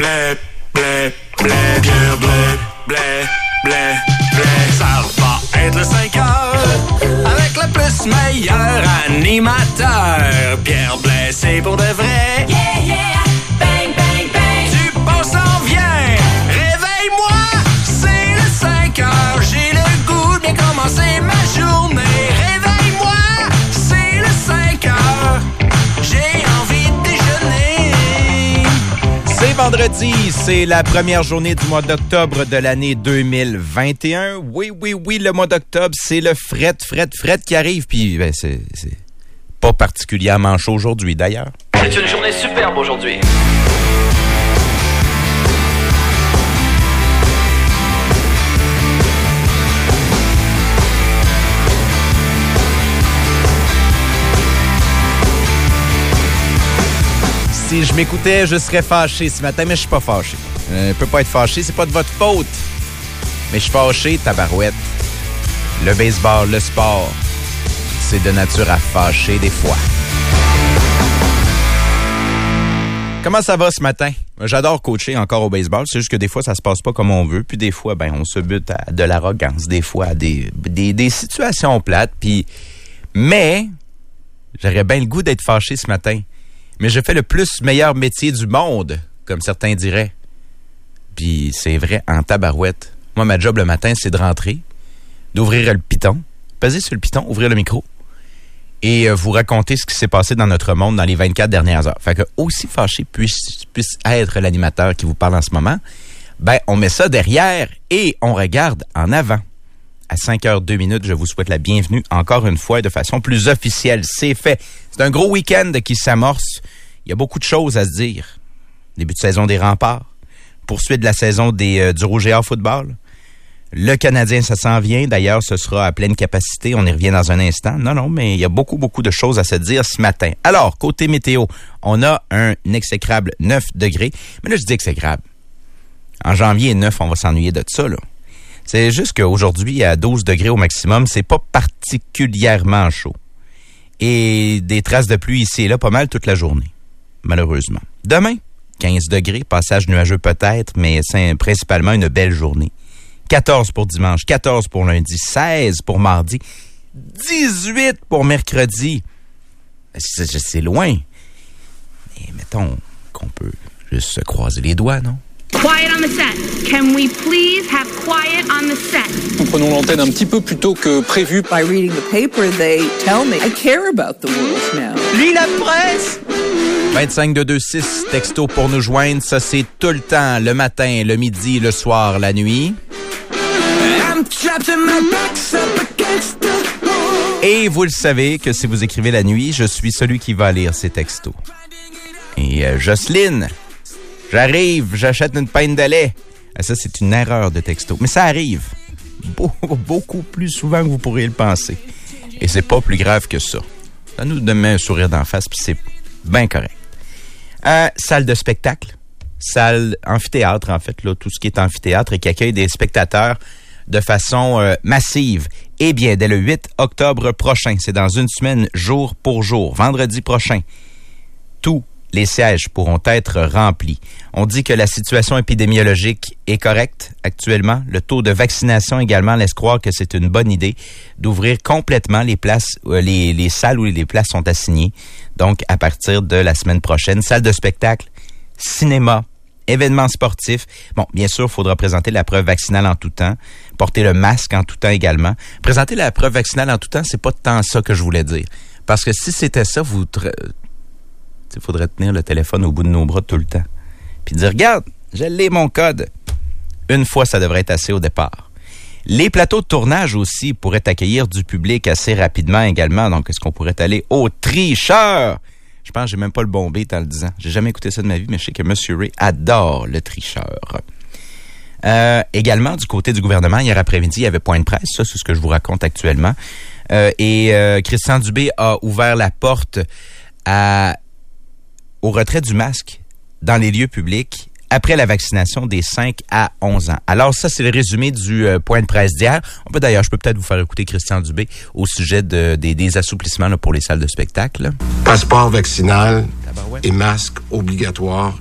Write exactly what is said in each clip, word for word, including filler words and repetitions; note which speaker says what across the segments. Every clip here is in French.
Speaker 1: blé, blé, blé, Pierre Blé, blé, blé, blé. Ça va être le cinq heures avec le plus meilleur animateur. Pierre Blé, c'est pour de vrai.
Speaker 2: Yeah, yeah, bang, bang, bang.
Speaker 1: Du beau s'en vient. Réveille-moi, c'est le cinq heures. J'ai le goût de bien commencer ma journée. Réveille-moi, c'est le cinq heures. J'ai envie de déjeuner.
Speaker 3: C'est vendredi, c'est la première journée du mois d'octobre de l'année deux mille vingt et un. Oui, oui, oui, le mois d'octobre, c'est le fret, fret, fret qui arrive. Puis, ben, c'est, c'est pas particulièrement chaud aujourd'hui, d'ailleurs.
Speaker 4: C'est une journée superbe aujourd'hui.
Speaker 3: Si je m'écoutais, je serais fâché ce matin, mais je suis pas fâché. Je peux pas être fâché, c'est pas de votre faute. Mais je suis fâché, tabarouette. Le baseball, le sport, c'est de nature à fâcher des fois. Comment ça va ce matin? J'adore coacher encore au baseball. C'est juste que des fois, ça se passe pas comme on veut. Puis des fois, ben, on se bute à de l'arrogance. Des fois, à des, des, des situations plates. Puis, mais, j'aurais bien le goût d'être fâché ce matin. Mais je fais le plus meilleur métier du monde, comme certains diraient. Puis c'est vrai, en tabarouette. Moi, ma job le matin, c'est de rentrer, d'ouvrir le piton, peser sur le piton, ouvrir le micro et euh, vous raconter ce qui s'est passé dans notre monde dans les vingt-quatre dernières heures. Fait que aussi fâché puisse, puisse être l'animateur qui vous parle en ce moment, ben on met ça derrière et on regarde en avant. À cinq heures deux minutes, je vous souhaite la bienvenue encore une fois de façon plus officielle. C'est fait. C'est un gros week-end qui s'amorce. Il y a beaucoup de choses à se dire. Début de saison des Remparts. Poursuite de la saison des, euh, du Rouge et Or football. Le Canadien, ça s'en vient. D'ailleurs, ce sera à pleine capacité. On y revient dans un instant. Non, non, mais il y a beaucoup, beaucoup de choses à se dire ce matin. Alors, côté météo, on a un exécrable neuf degrés. Mais là, je dis exécrable. En janvier neuf, on va s'ennuyer de ça, là. C'est juste qu'aujourd'hui, à douze degrés au maximum, c'est pas particulièrement chaud. Et des traces de pluie ici et là, pas mal toute la journée, malheureusement. Demain, quinze degrés, passage nuageux peut-être, mais c'est principalement une belle journée. quatorze pour dimanche, quatorze pour lundi, seize pour mardi, dix-huit pour mercredi. C'est, c'est loin. Mais mettons qu'on peut juste se croiser les doigts, non?
Speaker 5: Quiet on the set. Can we please have quiet on the set?
Speaker 6: Nous prenons l'antenne un petit peu plus tôt que prévu.
Speaker 7: By reading the paper, they tell me I care about the world now.
Speaker 3: Lis la presse! vingt-cinq deux deux six, texto pour nous joindre. Ça, c'est tout le temps, le matin, le midi, le soir, la nuit. Et vous le savez que si vous écrivez la nuit, je suis celui qui va lire ces textos. Et euh, Jocelyne... J'arrive, j'achète une pinte de lait. Ça, c'est une erreur de texto. Mais ça arrive. Beaucoup, beaucoup plus souvent que vous pourriez le penser. Et c'est pas plus grave que ça. Ça nous donne un sourire d'en face, puis c'est bien correct. Euh, salle de spectacle. Salle amphithéâtre, en fait, là, tout ce qui est amphithéâtre et qui accueille des spectateurs de façon euh, massive. Eh bien, dès le huit octobre prochain, c'est dans une semaine, jour pour jour, vendredi prochain, tout les sièges pourront être remplis. On dit que la situation épidémiologique est correcte actuellement. Le taux de vaccination également laisse croire que c'est une bonne idée d'ouvrir complètement les places, euh, les, les salles où les places sont assignées. Donc, à partir de la semaine prochaine, salle de spectacle, cinéma, événements sportifs. Bon, bien sûr, il faudra présenter la preuve vaccinale en tout temps, porter le masque en tout temps également. Présenter la preuve vaccinale en tout temps, c'est pas tant ça que je voulais dire. Parce que si c'était ça, vous... Il faudrait tenir le téléphone au bout de nos bras tout le temps. Puis dire, regarde, j'ai l'ai mon code. Une fois, ça devrait être assez au départ. Les plateaux de tournage aussi pourraient accueillir du public assez rapidement également. Donc, est-ce qu'on pourrait aller au tricheur? Je pense que j'ai même pas le bon beat en le disant. J'ai jamais écouté ça de ma vie, mais je sais que M. Ray adore le tricheur. Euh, également, du côté du gouvernement, hier après-midi, il y avait point de presse. Ça, c'est ce que je vous raconte actuellement. Euh, et euh, Christian Dubé a ouvert la porte à... au retrait du masque dans les lieux publics après la vaccination des cinq à onze ans. Alors ça, c'est le résumé du euh, point de presse d'hier. On peut d'ailleurs, je peux peut-être vous faire écouter Christian Dubé au sujet de, des, des assouplissements là, pour les salles de spectacle.
Speaker 8: Passeport vaccinal et masque obligatoire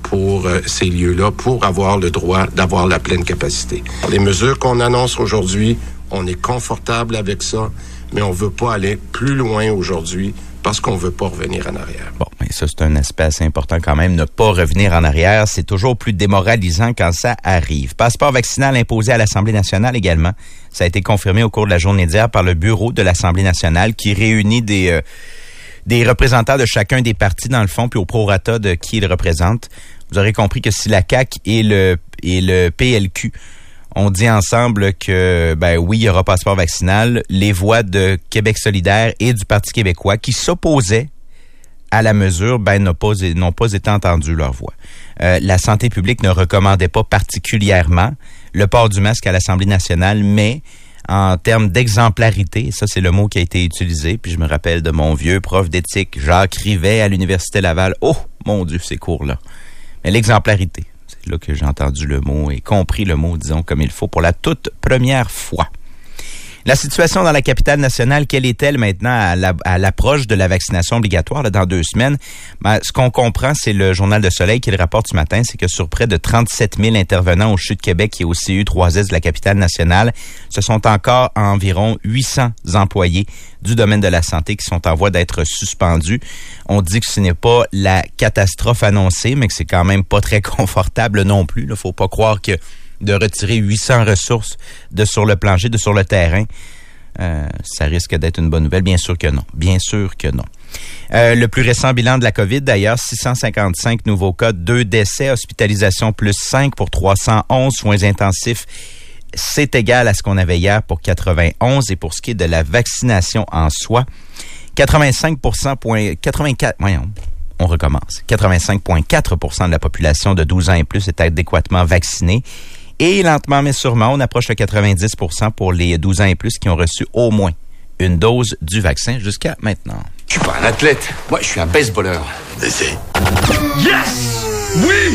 Speaker 8: pour euh, ces lieux-là pour avoir le droit d'avoir la pleine capacité. Les mesures qu'on annonce aujourd'hui, on est confortable avec ça, mais on veut pas aller plus loin aujourd'hui parce qu'on veut pas revenir en arrière.
Speaker 3: Bon, mais ça, c'est un aspect assez important quand même. Ne pas revenir en arrière, c'est toujours plus démoralisant quand ça arrive. Passeport vaccinal imposé à l'Assemblée nationale également. Ça a été confirmé au cours de la journée d'hier par le bureau de l'Assemblée nationale qui réunit des... Euh, des représentants de chacun des partis, dans le fond, puis au prorata de qui ils représentent. Vous aurez compris que si la C A Q et le, et le P L Q ont dit ensemble que, ben oui, il y aura passeport vaccinal, les voix de Québec solidaire et du Parti québécois qui s'opposaient à la mesure, ben n'ont pas, n'ont pas été entendues leur voix. Euh, la santé publique ne recommandait pas particulièrement le port du masque à l'Assemblée nationale, mais en termes d'exemplarité, ça c'est le mot qui a été utilisé, puis je me rappelle de mon vieux prof d'éthique, Jacques Rivet, à l'Université Laval. Oh, mon Dieu, ces cours-là. Mais l'exemplarité, c'est là que j'ai entendu le mot et compris le mot, disons, comme il faut, pour la toute première fois. La situation dans la capitale nationale, quelle est-elle maintenant à, la, à l'approche de la vaccination obligatoire là, dans deux semaines? Ben, ce qu'on comprend, c'est le Journal de Soleil qui le rapporte ce matin, c'est que sur près de trente-sept mille intervenants au C H U de Québec et au C U trois S de la capitale nationale, ce sont encore environ huit cents employés du domaine de la santé qui sont en voie d'être suspendus. On dit que ce n'est pas la catastrophe annoncée, mais que c'est quand même pas très confortable non plus. Il ne faut pas croire que de retirer huit cents ressources de sur le plancher, de sur le terrain, euh, ça risque d'être une bonne nouvelle. Bien sûr que non. Bien sûr que non. Euh, le plus récent bilan de la COVID, d'ailleurs, six cent cinquante-cinq nouveaux cas, deux décès, hospitalisation plus cinq pour trois cent onze, soins intensifs. C'est égal à ce qu'on avait hier pour quatre-vingt-onze. Et pour ce qui est de la vaccination en soi, quatre-vingt-cinq pour cent, quatre-vingt-quatre, voyons, on recommence. quatre-vingt-cinq virgule quatre pour cent de la population de douze ans et plus est adéquatement vaccinée. Et lentement mais sûrement, on approche le quatre-vingt-dix pour cent pour les douze ans et plus qui ont reçu au moins une dose du vaccin jusqu'à maintenant.
Speaker 9: Je suis pas un athlète. Moi, je suis un baseballeur.
Speaker 1: Yes! Oui!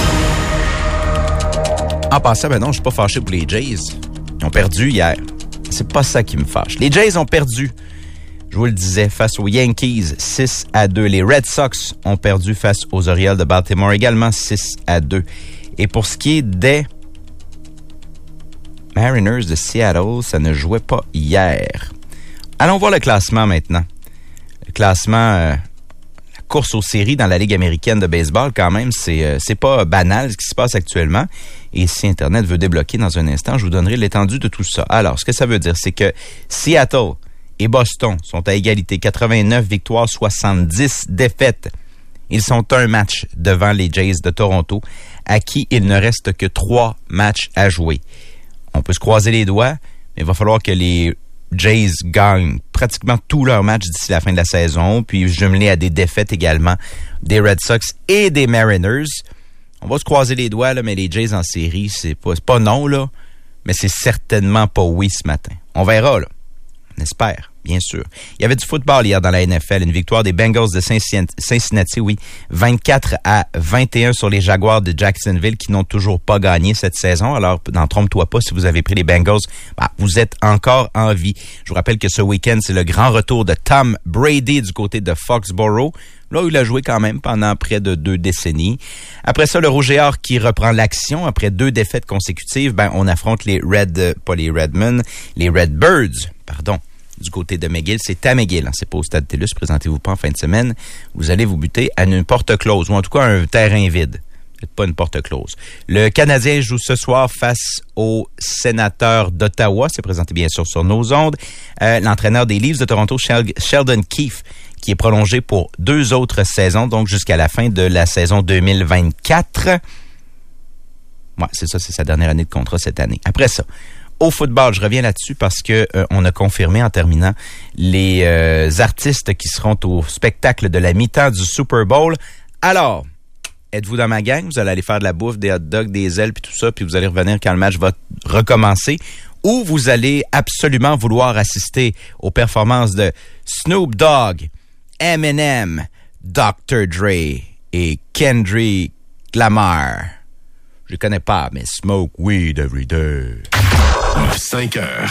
Speaker 3: En passant, ben non, je suis pas fâché pour les Jays. Ils ont perdu hier. C'est pas ça qui me fâche. Les Jays ont perdu. Je vous le disais, face aux Yankees, six à deux. Les Red Sox ont perdu face aux Orioles de Baltimore, également six à deux. Et pour ce qui est des Mariners de Seattle, ça ne jouait pas hier. Allons voir le classement maintenant. Le classement, euh, la course aux séries dans la Ligue américaine de baseball, quand même, c'est, euh, c'est pas banal ce qui se passe actuellement. Et si Internet veut débloquer dans un instant, je vous donnerai l'étendue de tout ça. Alors, ce que ça veut dire, c'est que Seattle et Boston sont à égalité. quatre-vingt-neuf victoires, soixante-dix défaites. Ils sont un match devant les Jays de Toronto, à qui il ne reste que trois matchs à jouer. On peut se croiser les doigts, mais il va falloir que les Jays gagnent pratiquement tous leurs matchs d'ici la fin de la saison, puis jumelés à des défaites également des Red Sox et des Mariners. On va se croiser les doigts, là, mais les Jays en série, c'est pas, c'est pas non, là, mais c'est certainement pas oui ce matin. On verra, là. On espère, bien sûr. Il y avait du football hier dans la N F L. Une victoire des Bengals de Cincinnati, oui. vingt-quatre à vingt et un sur les Jaguars de Jacksonville qui n'ont toujours pas gagné cette saison. Alors, n'en trompe-toi pas, si vous avez pris les Bengals, bah, vous êtes encore en vie. Je vous rappelle que ce week-end, c'est le grand retour de Tom Brady du côté de Foxborough. Là où il a joué quand même pendant près de deux décennies. Après ça, le Rouge et Or qui reprend l'action. Après deux défaites consécutives, ben, on affronte les Red, euh, pas les Redmen, les Redbirds, pardon, du côté de McGill. C'est à McGill, hein, c'est pas au Stade TELUS. Présentez-vous pas en fin de semaine. Vous allez vous buter à une porte close, ou en tout cas un terrain vide. Pas une porte close. Le Canadien joue ce soir face aux Sénateurs d'Ottawa. C'est présenté bien sûr sur nos ondes. Euh, l'entraîneur des Leafs de Toronto, Sheldon Keefe, qui est prolongé pour deux autres saisons, donc jusqu'à la fin de la saison deux mille vingt-quatre. Ouais, c'est ça, c'est sa dernière année de contrat cette année. Après ça, au football, je reviens là-dessus parce que euh, on a confirmé en terminant les euh, artistes qui seront au spectacle de la mi-temps du Super Bowl. Alors, êtes-vous dans ma gang? Vous allez aller faire de la bouffe, des hot dogs, des ailes, puis tout ça, puis vous allez revenir quand le match va recommencer. Ou vous allez absolument vouloir assister aux performances de Snoop Dogg, Eminem, docteur Dre et Kendrick Lamar. Je les connais pas, mais smoke weed every day.
Speaker 1: Le cinq heures.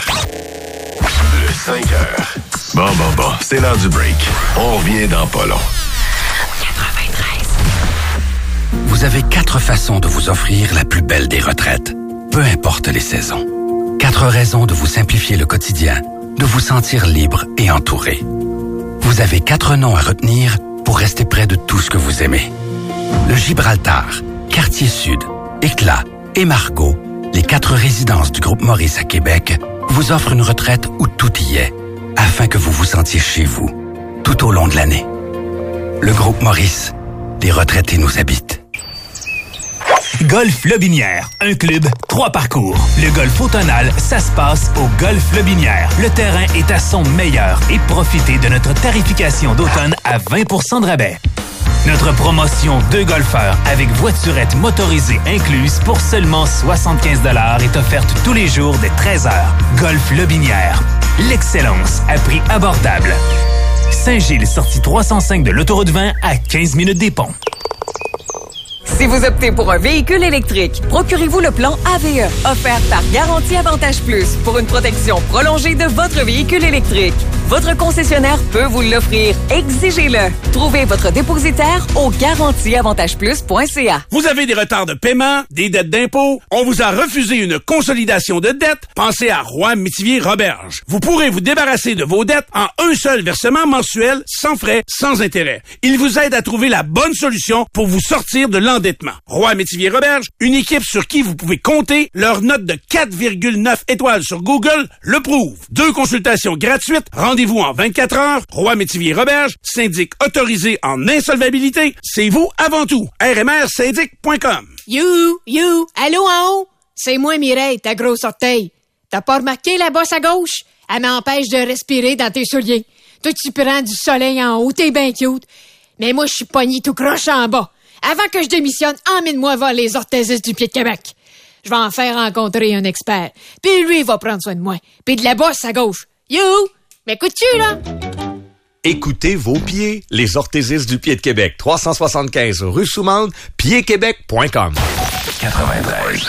Speaker 1: Le cinq heures. Bon, bon, bon, c'est l'heure du break. On revient dans pas long.
Speaker 2: quatre-vingt-treize.
Speaker 10: Vous Vous avez quatre façons de vous offrir la plus belle des retraites, peu importe les saisons. Quatre raisons de vous simplifier le quotidien, de vous sentir libre et entouré. Vous avez quatre noms à retenir pour rester près de tout ce que vous aimez. Le Gibraltar, Quartier Sud, Éclat et Margot, les quatre résidences du groupe Maurice à Québec, vous offrent une retraite où tout y est, afin que vous vous sentiez chez vous, tout au long de l'année. Le groupe Maurice, les retraités nous habitent.
Speaker 11: Golf Lobinière, un club, trois parcours. Le golf automnal, ça se passe au Golf Lobinière. Le terrain est à son meilleur et profitez de notre tarification d'automne à vingt pour cent de rabais. Notre promotion deux golfeurs avec voiturette motorisée incluse pour seulement soixante-quinze dollars est offerte tous les jours dès treize heures. Golf Lobinière, l'excellence à prix abordable. Saint-Gilles, sortie trois cent cinq de l'autoroute vingt à quinze minutes des ponts.
Speaker 12: Si vous optez pour un véhicule électrique, procurez-vous le plan A V E, offert par Garantie Avantage Plus pour une protection prolongée de votre véhicule électrique. Votre concessionnaire peut vous l'offrir. Exigez-le. Trouvez votre dépositaire au garantie avantage plus point c a.
Speaker 13: Vous avez des retards de paiement, des dettes d'impôt, on vous a refusé une consolidation de dettes, pensez à Roy-Métivier-Roberge. Vous pourrez vous débarrasser de vos dettes en un seul versement mensuel, sans frais, sans intérêt. Il vous aide à trouver la bonne solution pour vous sortir de l'endettement. Roy-Métivier-Roberge, une équipe sur qui vous pouvez compter, leur note de quatre virgule neuf étoiles sur Google le prouve. Deux consultations gratuites, rendez-vous en vingt-quatre heures. Roy-Métivier-Roberge, syndic autorisé en insolvabilité, c'est vous avant tout. R M R syndic point com.
Speaker 14: You, you, allô en haut? C'est moi Mireille, ta grosse orteil. T'as pas remarqué la bosse à gauche? Elle m'empêche de respirer dans tes souliers. Toi, tu prends du soleil en haut, t'es ben cute. Mais moi, je suis pogné tout croche en bas. Avant que je démissionne, emmène-moi voir les orthésistes du Pied de Québec. Je vais en faire rencontrer un expert. Puis lui, il va prendre soin de moi. Puis de la bosse à gauche. You! M'écoutes-tu, là?
Speaker 15: Écoutez vos pieds. Les orthésistes du Pied de Québec. trois cent soixante-quinze rue Soumande, pied québec point com.
Speaker 16: quatre-vingt-treize.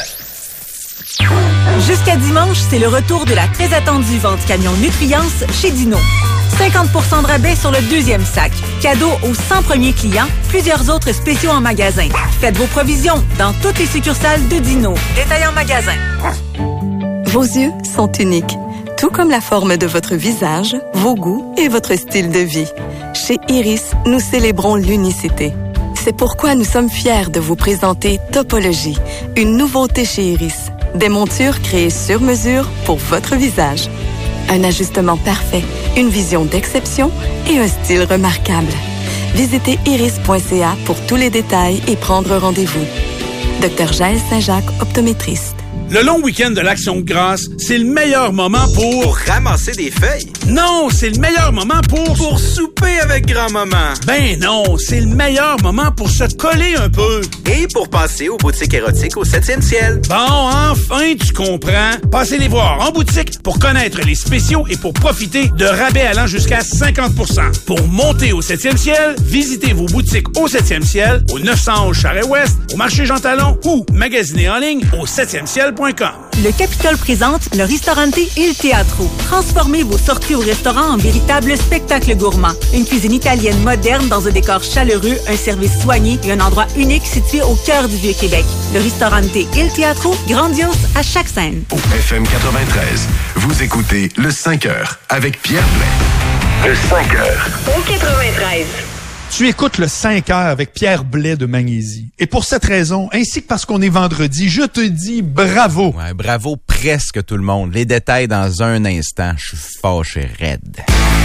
Speaker 16: Jusqu'à dimanche, c'est le retour de la très attendue vente camion Nutriance chez Dino. cinquante pour cent de rabais sur le deuxième sac. Cadeau aux cent premiers clients. Plusieurs autres spéciaux en magasin. Faites vos provisions dans toutes les succursales de Dino. Détail en magasin.
Speaker 17: Vos yeux sont uniques. Tout comme la forme de votre visage, vos goûts et votre style de vie. Chez Iris, nous célébrons l'unicité. C'est pourquoi nous sommes fiers de vous présenter Topologie, une nouveauté chez Iris. Des montures créées sur mesure pour votre visage. Un ajustement parfait, une vision d'exception et un style remarquable. Visitez iris point c a pour tous les détails et prendre rendez-vous. Docteur Jaël Saint-Jacques, optométriste.
Speaker 13: Le long week-end de l'Action de grâce, c'est le meilleur moment pour...
Speaker 3: Pour ramasser des feuilles?
Speaker 13: Non, c'est le meilleur moment pour...
Speaker 3: Pour souper avec grand-maman.
Speaker 13: Ben non, c'est le meilleur moment pour se coller un peu.
Speaker 3: Et pour passer aux boutiques érotiques au septième ciel.
Speaker 13: Bon, enfin, tu comprends. Passez les voir en boutique pour connaître les spéciaux et pour profiter de rabais allant jusqu'à cinquante pour cent. Pour monter au septième ciel, visitez vos boutiques au septième ciel, au neuf cent onze Charest-Ouest, au marché Jean Talon ou magasinez en ligne au septième ciel point com.
Speaker 16: Le Capitole présente le Ristorante Il Teatro. Transformez vos sorties au restaurant en véritable spectacle gourmand. Une cuisine italienne moderne dans un décor chaleureux, un service soigné et un endroit unique situé au cœur du Vieux-Québec. Le Ristorante Il Teatro, grandiose à chaque scène.
Speaker 18: Au F M quatre-vingt-treize, vous écoutez le cinq heures avec Pierre Blais. Le cinq heures.
Speaker 2: Au quatre-vingt-treize.
Speaker 19: Tu écoutes le cinq heures avec Pierre Blais de Magnésie. Et pour cette raison, ainsi que parce qu'on est vendredi, je te dis bravo.
Speaker 3: Ouais, bravo presque tout le monde. Les détails dans un instant. Je suis fâché raide.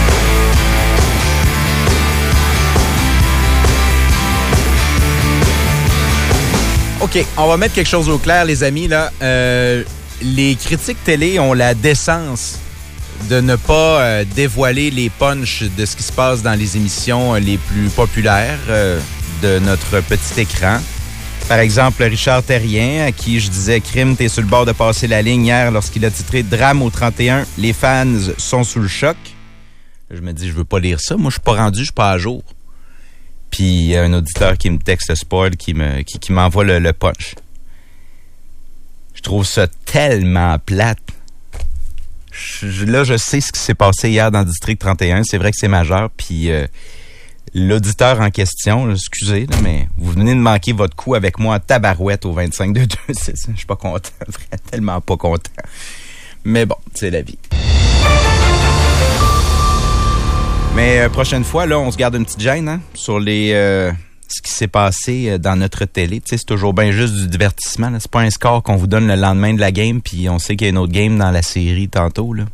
Speaker 3: OK, on va mettre quelque chose au clair, les amis. Là, euh, les critiques télé ont la décence de ne pas euh, dévoiler les punchs de ce qui se passe dans les émissions les plus populaires euh, de notre petit écran. Par exemple, Richard Terrien, à qui je disais « Crime, t'es sur le bord de passer la ligne » hier lorsqu'il a titré « Drame au trente et un, les fans sont sous le choc ». Je me dis « Je veux pas lire ça, moi je suis pas rendu, je suis pas à jour ». Puis il y a un auditeur qui me texte spoil, qui me qui, qui m'envoie le, le punch. Je trouve ça tellement plate. Je, là, je sais ce qui s'est passé hier dans le District trente et un. C'est vrai que c'est majeur. Puis, euh, l'auditeur en question, excusez, là, mais vous venez de manquer votre coup avec moi en tabarouette au vingt-cinq deux deux six. Je suis pas content, vraiment, tellement pas content. Mais bon, c'est la vie. Mais euh, prochaine fois, là, on se garde une petite gêne, hein, sur les euh, ce qui s'est passé dans notre télé. Tu sais, c'est toujours bien juste du divertissement, là. C'est pas un score qu'on vous donne le lendemain de la game, puis on sait qu'il y a une autre game dans la série tantôt, là.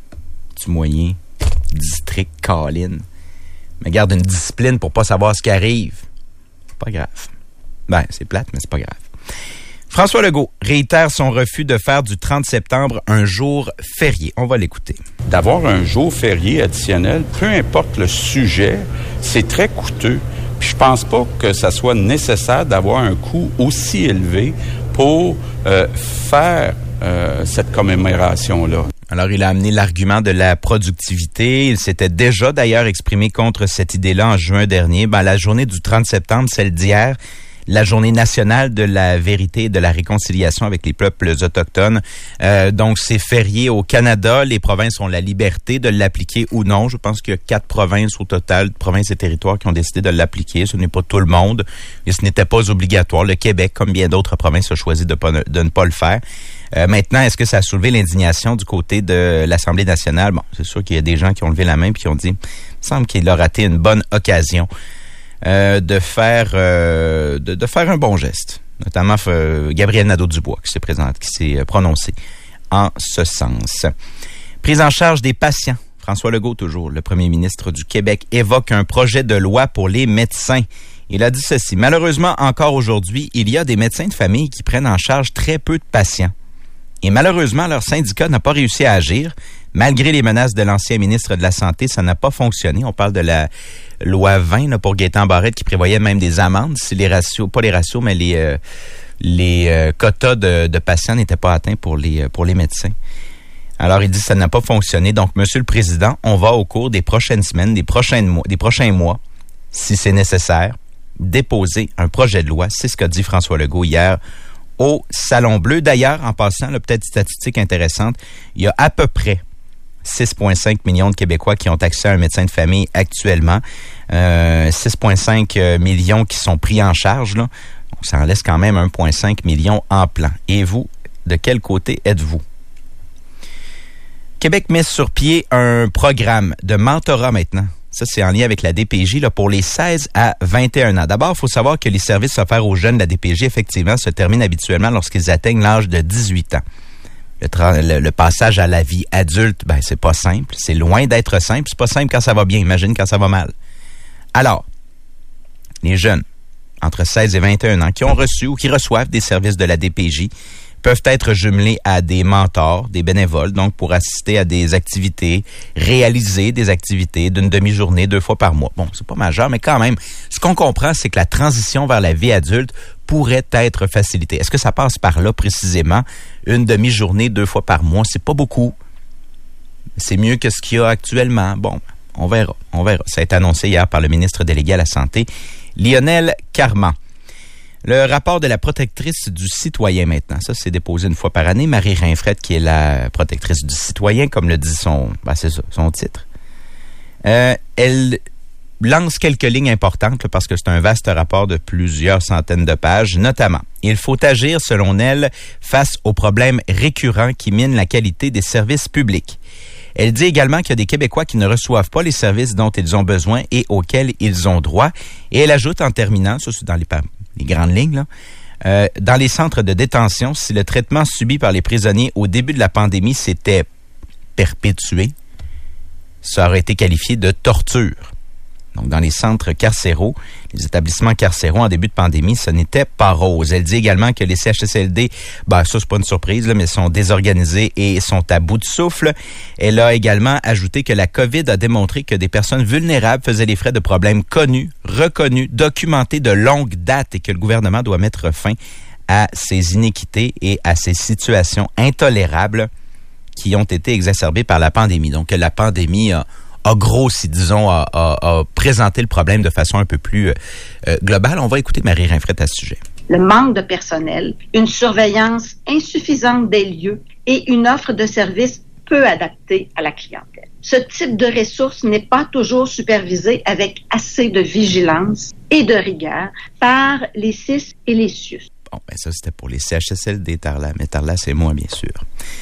Speaker 3: Du moyen, district, Colin. Mais garde une discipline pour pas savoir ce qui arrive. C'est pas grave. Ben, c'est plate, mais c'est pas grave. François Legault réitère son refus de faire du trente septembre un jour férié. On va l'écouter.
Speaker 20: D'avoir un jour férié additionnel, peu importe le sujet, c'est très coûteux. Puis je pense pas que ça soit nécessaire d'avoir un coût aussi élevé pour euh, faire euh, cette commémoration-là.
Speaker 3: Alors, il a amené l'argument de la productivité. Il s'était déjà d'ailleurs exprimé contre cette idée-là en juin dernier. Ben, la journée du trente septembre, celle d'hier, la journée nationale de la vérité et de la réconciliation avec les peuples autochtones. Euh, donc, c'est férié au Canada. Les provinces ont la liberté de l'appliquer ou non. Je pense qu'il y a quatre provinces au total, provinces et territoires, qui ont décidé de l'appliquer. Ce n'est pas tout le monde et ce n'était pas obligatoire. Le Québec, comme bien d'autres provinces, a choisi de, pas, de ne pas le faire. Euh, maintenant, est-ce que ça a soulevé l'indignation du côté de l'Assemblée nationale? Bon, c'est sûr qu'il y a des gens qui ont levé la main et qui ont dit, il me semble qu'il a raté une bonne occasion euh, de faire euh, de, de faire un bon geste. Notamment euh, Gabriel Nadeau-Dubois qui s'est présente, qui s'est prononcé en ce sens. Prise en charge des patients. François Legault, toujours, le premier ministre du Québec, évoque un projet de loi pour les médecins. Il a dit ceci. Malheureusement, encore aujourd'hui, il y a des médecins de famille qui prennent en charge très peu de patients. Et malheureusement, leur syndicat n'a pas réussi à agir. Malgré les menaces de l'ancien ministre de la Santé, ça n'a pas fonctionné. On parle de la loi vingt là, pour Gaétan Barrette qui prévoyait même des amendes si les ratios, pas les ratios, mais les euh, les euh, quotas de, de patients n'étaient pas atteints pour les pour les médecins. Alors, il dit que ça n'a pas fonctionné. Donc, Monsieur le Président, on va au cours des prochaines semaines, des prochains mois, des prochains mois, si c'est nécessaire, déposer un projet de loi. C'est ce qu'a dit François Legault hier au Salon Bleu. D'ailleurs, en passant, là, peut-être statistique intéressante, il y a à peu près six virgule cinq millions de Québécois qui ont accès à un médecin de famille actuellement. Euh, six virgule cinq millions qui sont pris en charge, là. Donc, ça en laisse quand même un virgule cinq million en plan. Et vous, de quel côté êtes-vous? Québec met sur pied un programme de mentorat maintenant. Ça, c'est en lien avec la D P J là, pour les seize à vingt et un ans. D'abord, il faut savoir que les services offerts aux jeunes de la D P J, effectivement, se terminent habituellement lorsqu'ils atteignent l'âge de dix-huit ans. Le, tra- le, le passage à la vie adulte, ben c'est pas simple. C'est loin d'être simple. C'est pas simple quand ça va bien. Imagine quand ça va mal. Alors, les jeunes entre seize et vingt et un ans qui ont reçu ou qui reçoivent des services de la D P J peuvent être jumelés à des mentors, des bénévoles, donc pour assister à des activités, réaliser des activités d'une demi-journée, deux fois par mois. Bon, c'est pas majeur, mais quand même, ce qu'on comprend, c'est que la transition vers la vie adulte pourrait être facilitée. Est-ce que ça passe par là précisément? Une demi-journée, deux fois par mois, c'est pas beaucoup. C'est mieux que ce qu'il y a actuellement. Bon, on verra, on verra. Ça a été annoncé hier par le ministre délégué à la Santé, Lionel Carman. Le rapport de la protectrice du citoyen maintenant, ça c'est déposé une fois par année. Marie Rinfrette, qui est la protectrice du citoyen, comme le dit son, ben c'est ça, son titre. Euh, elle lance quelques lignes importantes là, parce que c'est un vaste rapport de plusieurs centaines de pages, notamment. Il faut agir, selon elle, face aux problèmes récurrents qui minent la qualité des services publics. Elle dit également qu'il y a des Québécois qui ne reçoivent pas les services dont ils ont besoin et auxquels ils ont droit. Et elle ajoute en terminant, ça c'est dans les les grandes lignes, là, euh, dans les centres de détention, si le traitement subi par les prisonniers au début de la pandémie s'était perpétué, ça aurait été qualifié de torture. Donc, dans les centres carcéraux, les établissements carcéraux en début de pandémie, ce n'était pas rose. Elle dit également que les C H S L D, ben ça, c'est pas une surprise, là, mais sont désorganisés et sont à bout de souffle. Elle a également ajouté que la COVID a démontré que des personnes vulnérables faisaient les frais de problèmes connus, reconnus, documentés de longue date et que le gouvernement doit mettre fin à ces iniquités et à ces situations intolérables qui ont été exacerbées par la pandémie. Donc, la pandémie a a grossi, disons, a, a, a présenté le problème de façon un peu plus euh, globale. On va écouter Marie Rinfrette à ce sujet.
Speaker 21: Le manque de personnel, une surveillance insuffisante des lieux et une offre de services peu adaptées à la clientèle. Ce type de ressources n'est pas toujours supervisé avec assez de vigilance et de rigueur par les C I S et les C I U S.
Speaker 3: Bon, ben ça, c'était pour les C H S L D Tarlac, mais Tarlac, c'est moi, bien sûr.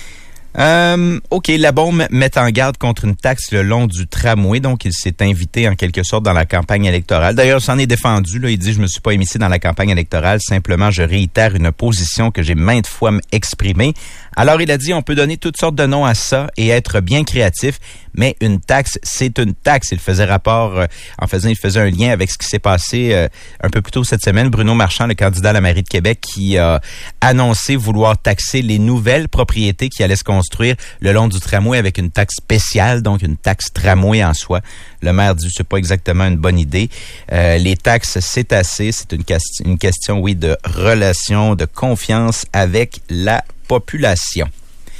Speaker 3: Euh, OK, la bombe met en garde contre une taxe le long du tramway, donc il s'est invité en quelque sorte dans la campagne électorale. D'ailleurs, s'en est défendu, là, il dit « Je me suis pas émissé dans la campagne électorale, simplement je réitère une position que j'ai maintes fois exprimée ». Alors, il a dit, on peut donner toutes sortes de noms à ça et être bien créatif, mais une taxe, c'est une taxe. Il faisait rapport, euh, en faisant, il faisait un lien avec ce qui s'est passé euh, un peu plus tôt cette semaine. Bruno Marchand, le candidat à la mairie de Québec, qui a annoncé vouloir taxer les nouvelles propriétés qui allaient se construire le long du tramway avec une taxe spéciale, donc une taxe tramway en soi. Le maire dit, c'est pas exactement une bonne idée. Euh, les taxes, c'est assez. C'est une, question, une question, oui, de relation, de confiance avec la population.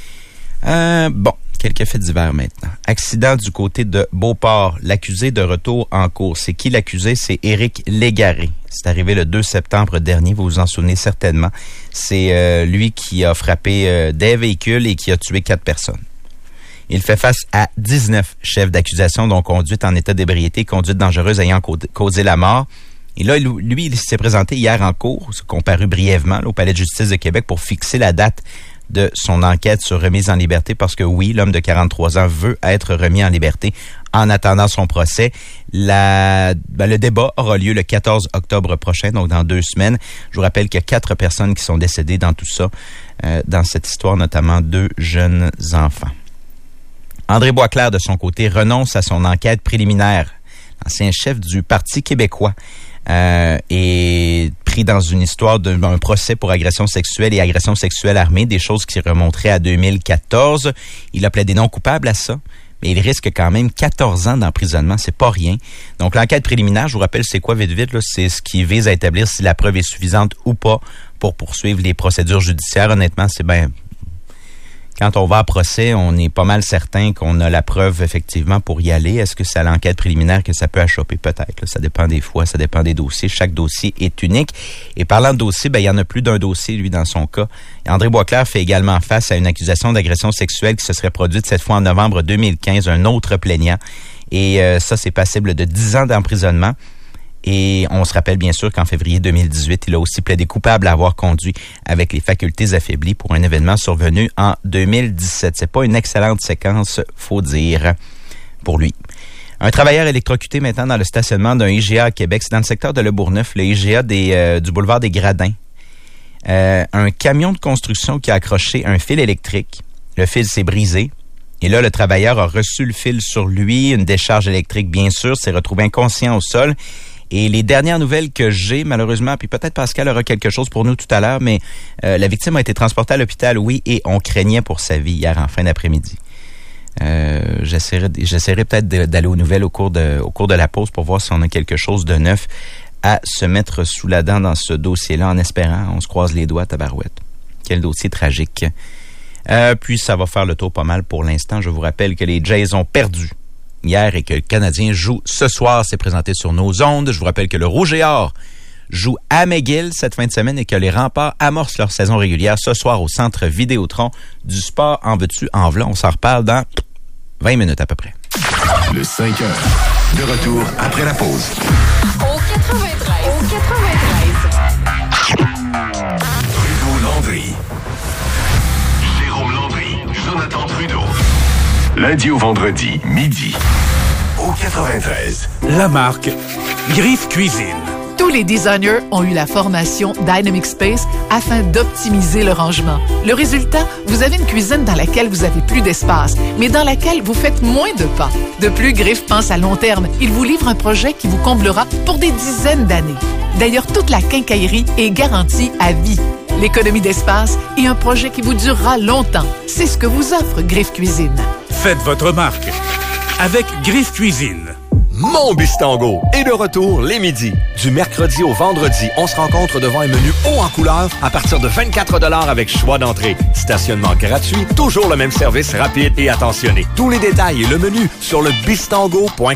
Speaker 3: Euh, bon, quelques faits divers maintenant. Accident du côté de Beauport. L'accusé de retour en cours. C'est qui l'accusé? C'est Éric Légaré. C'est arrivé le deux septembre dernier, vous vous en souvenez certainement. C'est euh, lui qui a frappé euh, des véhicules et qui a tué quatre personnes. Il fait face à dix-neuf chefs d'accusation, dont conduite en état d'ébriété, conduite dangereuse ayant causé la mort. Et là, lui, il s'est présenté hier en cours, comparu brièvement là, au Palais de justice de Québec pour fixer la date de son enquête sur remise en liberté parce que oui, l'homme de quarante-trois ans veut être remis en liberté en attendant son procès. La, ben, le débat aura lieu le quatorze octobre prochain, donc dans deux semaines. Je vous rappelle qu'il y a quatre personnes qui sont décédées dans tout ça, euh, dans cette histoire, notamment deux jeunes enfants. André Boisclair, de son côté, renonce à son enquête préliminaire. L'ancien chef du Parti québécois Euh, est pris dans une histoire d'un procès pour agression sexuelle et agression sexuelle armée, des choses qui remonteraient à deux mille quatorze. Il a plaidé non coupable à ça, mais il risque quand même quatorze ans d'emprisonnement, c'est pas rien. Donc l'enquête préliminaire, je vous rappelle, c'est quoi vite vite, là, c'est ce qui vise à établir si la preuve est suffisante ou pas pour poursuivre les procédures judiciaires. Honnêtement, c'est bien... Quand on va à procès, on est pas mal certain qu'on a la preuve effectivement pour y aller. Est-ce que c'est à l'enquête préliminaire que ça peut achoper? Peut-être. Là. Ça dépend des fois, ça dépend des dossiers. Chaque dossier est unique. Et parlant de dossier, ben il y en a plus d'un dossier, lui, dans son cas. Et André Boisclair fait également face à une accusation d'agression sexuelle qui se serait produite cette fois en novembre deux mille quinze, un autre plaignant. Et euh, ça, c'est passible de dix ans d'emprisonnement. Et on se rappelle bien sûr qu'en février deux mille dix-huit, il a aussi plaidé coupable à avoir conduit avec les facultés affaiblies pour un événement survenu en deux mille dix-sept. C'est pas une excellente séquence, faut dire, pour lui. Un travailleur électrocuté maintenant dans le stationnement d'un I G A à Québec. C'est dans le secteur de Le Bourgneuf, le I G A des, euh, du boulevard des Gradins. Euh, un camion de construction qui a accroché un fil électrique. Le fil s'est brisé. Et là, le travailleur a reçu le fil sur lui, une décharge électrique bien sûr, s'est retrouvé inconscient au sol. Et les dernières nouvelles que j'ai, malheureusement, puis peut-être Pascal aura quelque chose pour nous tout à l'heure, mais euh, la victime a été transportée à l'hôpital, oui, et on craignait pour sa vie hier en fin d'après-midi. Euh, j'essaierai, j'essaierai peut-être d'aller aux nouvelles au cours de, au cours de la pause pour voir si on a quelque chose de neuf à se mettre sous la dent dans ce dossier-là, en espérant. On se croise les doigts, tabarouette. Quel dossier tragique. Euh, puis ça va faire le tour pas mal pour l'instant. Je vous rappelle que les Jays ont perdu hier et que le Canadien joue ce soir. C'est présenté sur nos ondes. Je vous rappelle que le Rouge et Or joue à McGill cette fin de semaine et que les Remparts amorcent leur saison régulière ce soir au Centre Vidéotron. Du sport en veux-tu, en v'là. On s'en reparle dans vingt minutes à peu près.
Speaker 18: Le cinq heures. De retour après la pause.
Speaker 2: Au quatre-vingt-treize. Au quatre-vingt-treize.
Speaker 18: Trudeau Landry. Jérôme Landry. Jonathan Trudeau. Lundi au vendredi, midi. Au quatre-vingt-treize.
Speaker 11: La marque Griffe Cuisine.
Speaker 22: Tous les designers ont eu la formation Dynamic Space afin d'optimiser le rangement. Le résultat, vous avez une cuisine dans laquelle vous avez plus d'espace, mais dans laquelle vous faites moins de pas. De plus, Griffe pense à long terme. Il vous livre un projet qui vous comblera pour des dizaines d'années. D'ailleurs, toute la quincaillerie est garantie à vie. L'économie d'espace et un projet qui vous durera longtemps. C'est ce que vous offre Griffe Cuisine.
Speaker 11: Faites votre marque avec Griffe Cuisine.
Speaker 15: Mon Bistango est de retour les midis. Du mercredi au vendredi, on se rencontre devant un menu haut en couleur à partir de vingt-quatre dollars avec choix d'entrée. Stationnement gratuit, toujours le même service rapide et attentionné. Tous les détails et le menu sur le bistango point com.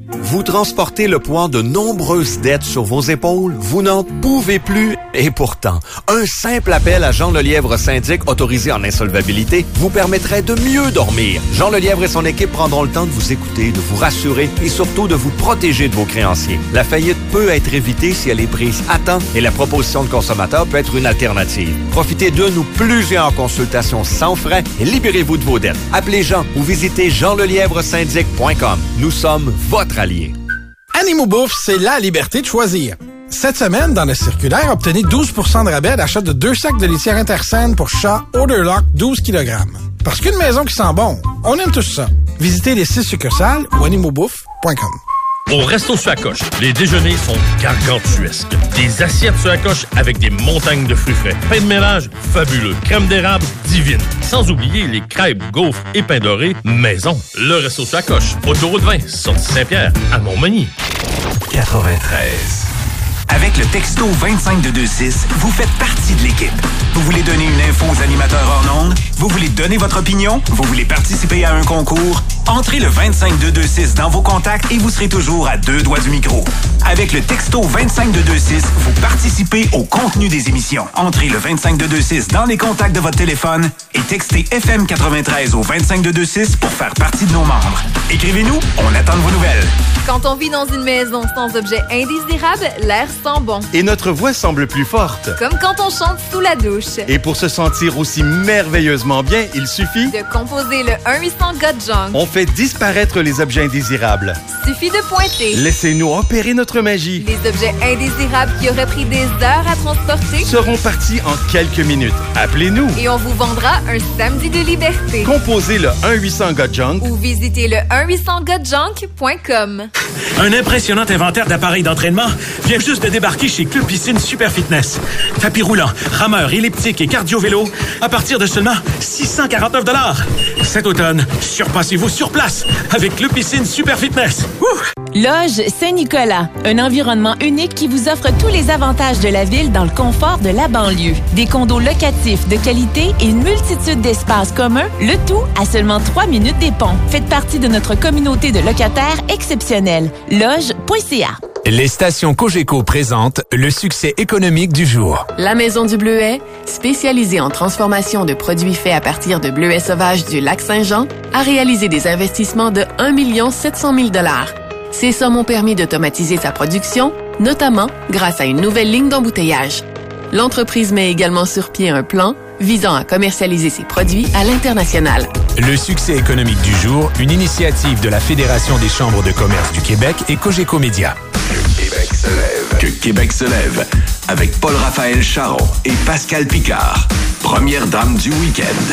Speaker 15: Vous transportez le poids de nombreuses dettes sur vos épaules, vous n'en pouvez plus, et pourtant, un simple appel à Jean Lelièvre syndic autorisé en insolvabilité vous permettrait de mieux dormir. Jean Lelièvre et son équipe prendront le temps de vous écouter, de vous rassurer et surtout de vous protéger de vos créanciers. La faillite peut être évitée si elle est prise à temps et la proposition de consommateur peut être une alternative. Profitez d'une ou plusieurs consultations sans frais et libérez-vous de vos dettes. Appelez Jean ou visitez jean lelièvre syndic point com. Nous sommes votre allié.
Speaker 4: Animaux Bouffe, c'est la liberté de choisir. Cette semaine, dans le circulaire, obtenez douze pour cent de rabais à l'achat de deux sacs de litière Intersaine pour chat Orderlock douze kilogrammes. Parce qu'une maison qui sent bon, on aime tous ça. Visitez les six succursales ou animaux bouffe point com.
Speaker 5: Au Resto sur la Coche, les déjeuners sont gargantuesques. Des assiettes sur la coche avec des montagnes de fruits frais. Pain de mélange fabuleux. Crème d'érable divine. Sans oublier les crêpes, gaufres et pain doré maison. Le Resto sur la Coche. Autoroute vingt, sortie Saint-Pierre, à Montmagny.
Speaker 18: quatre-vingt-treize. Avec le texto vingt-cinq deux deux six, vous faites partie de l'équipe. Vous voulez donner une info aux animateurs en ondes? Vous voulez donner votre opinion? Vous voulez participer à un concours? Entrez le vingt-cinq deux deux six dans vos contacts et vous serez toujours à deux doigts du micro. Avec le texto vingt-cinq deux deux six, vous participez au contenu des émissions. Entrez le vingt-cinq deux deux six dans les contacts de votre téléphone et textez F M quatre-vingt-treize au vingt-cinq deux deux six pour faire partie de nos membres. Écrivez-nous, on attend de vos nouvelles.
Speaker 23: Quand on vit dans une maison sans objet indésirable, l'air sent bon.
Speaker 24: Et notre voix semble plus forte.
Speaker 23: Comme quand on chante sous la douche.
Speaker 24: Et pour se sentir aussi merveilleusement bien, il suffit
Speaker 23: de composer le un huit cents Gut Junk.
Speaker 24: On fait disparaître les objets indésirables.
Speaker 23: Suffit de pointer.
Speaker 24: Laissez-nous opérer notre magie.
Speaker 23: Les objets indésirables qui auraient pris des heures à transporter
Speaker 24: seront partis en quelques minutes. Appelez-nous.
Speaker 23: Et on vous vendra un samedi de liberté.
Speaker 24: Composez le un huit cents Gut Junk
Speaker 23: ou visitez le un huit cents gut junk point com.
Speaker 25: Un impressionnant inventaire d'appareils d'entraînement vient juste de débarquer chez Club Piscine Super Fitness. Tapis roulant, rameur, elliptique et cardio-vélo à partir de seulement six cent quarante-neuf dollars. Cet automne, surpassez-vous sur place avec Club Piscine Super Fitness. Ouh!
Speaker 26: Loge Saint-Nicolas, un environnement unique qui vous offre tous les avantages de la ville dans le confort de la banlieue. Des condos locatifs de qualité et une multitude d'espaces communs, le tout à seulement trois minutes des ponts. Faites partie de notre communauté de locataires exceptionnels. loge point c a.
Speaker 27: Les stations Cogeco présentent le succès économique du jour.
Speaker 28: La Maison du Bleuet, spécialisée en transformation de produits faits à partir de bleuets sauvages du lac Saint-Jean, a réalisé des investissements de un million sept cent mille dollars. Ces sommes ont permis d'automatiser sa production, notamment grâce à une nouvelle ligne d'embouteillage. L'entreprise met également sur pied un plan visant à commercialiser ses produits à l'international.
Speaker 27: Le succès économique du jour, une initiative de la Fédération des chambres de commerce du Québec et Cogeco Média.
Speaker 18: Que Québec se lève. Que Québec se lève. Avec Paul-Raphaël Charon et Pascal Picard. Première dame du week-end.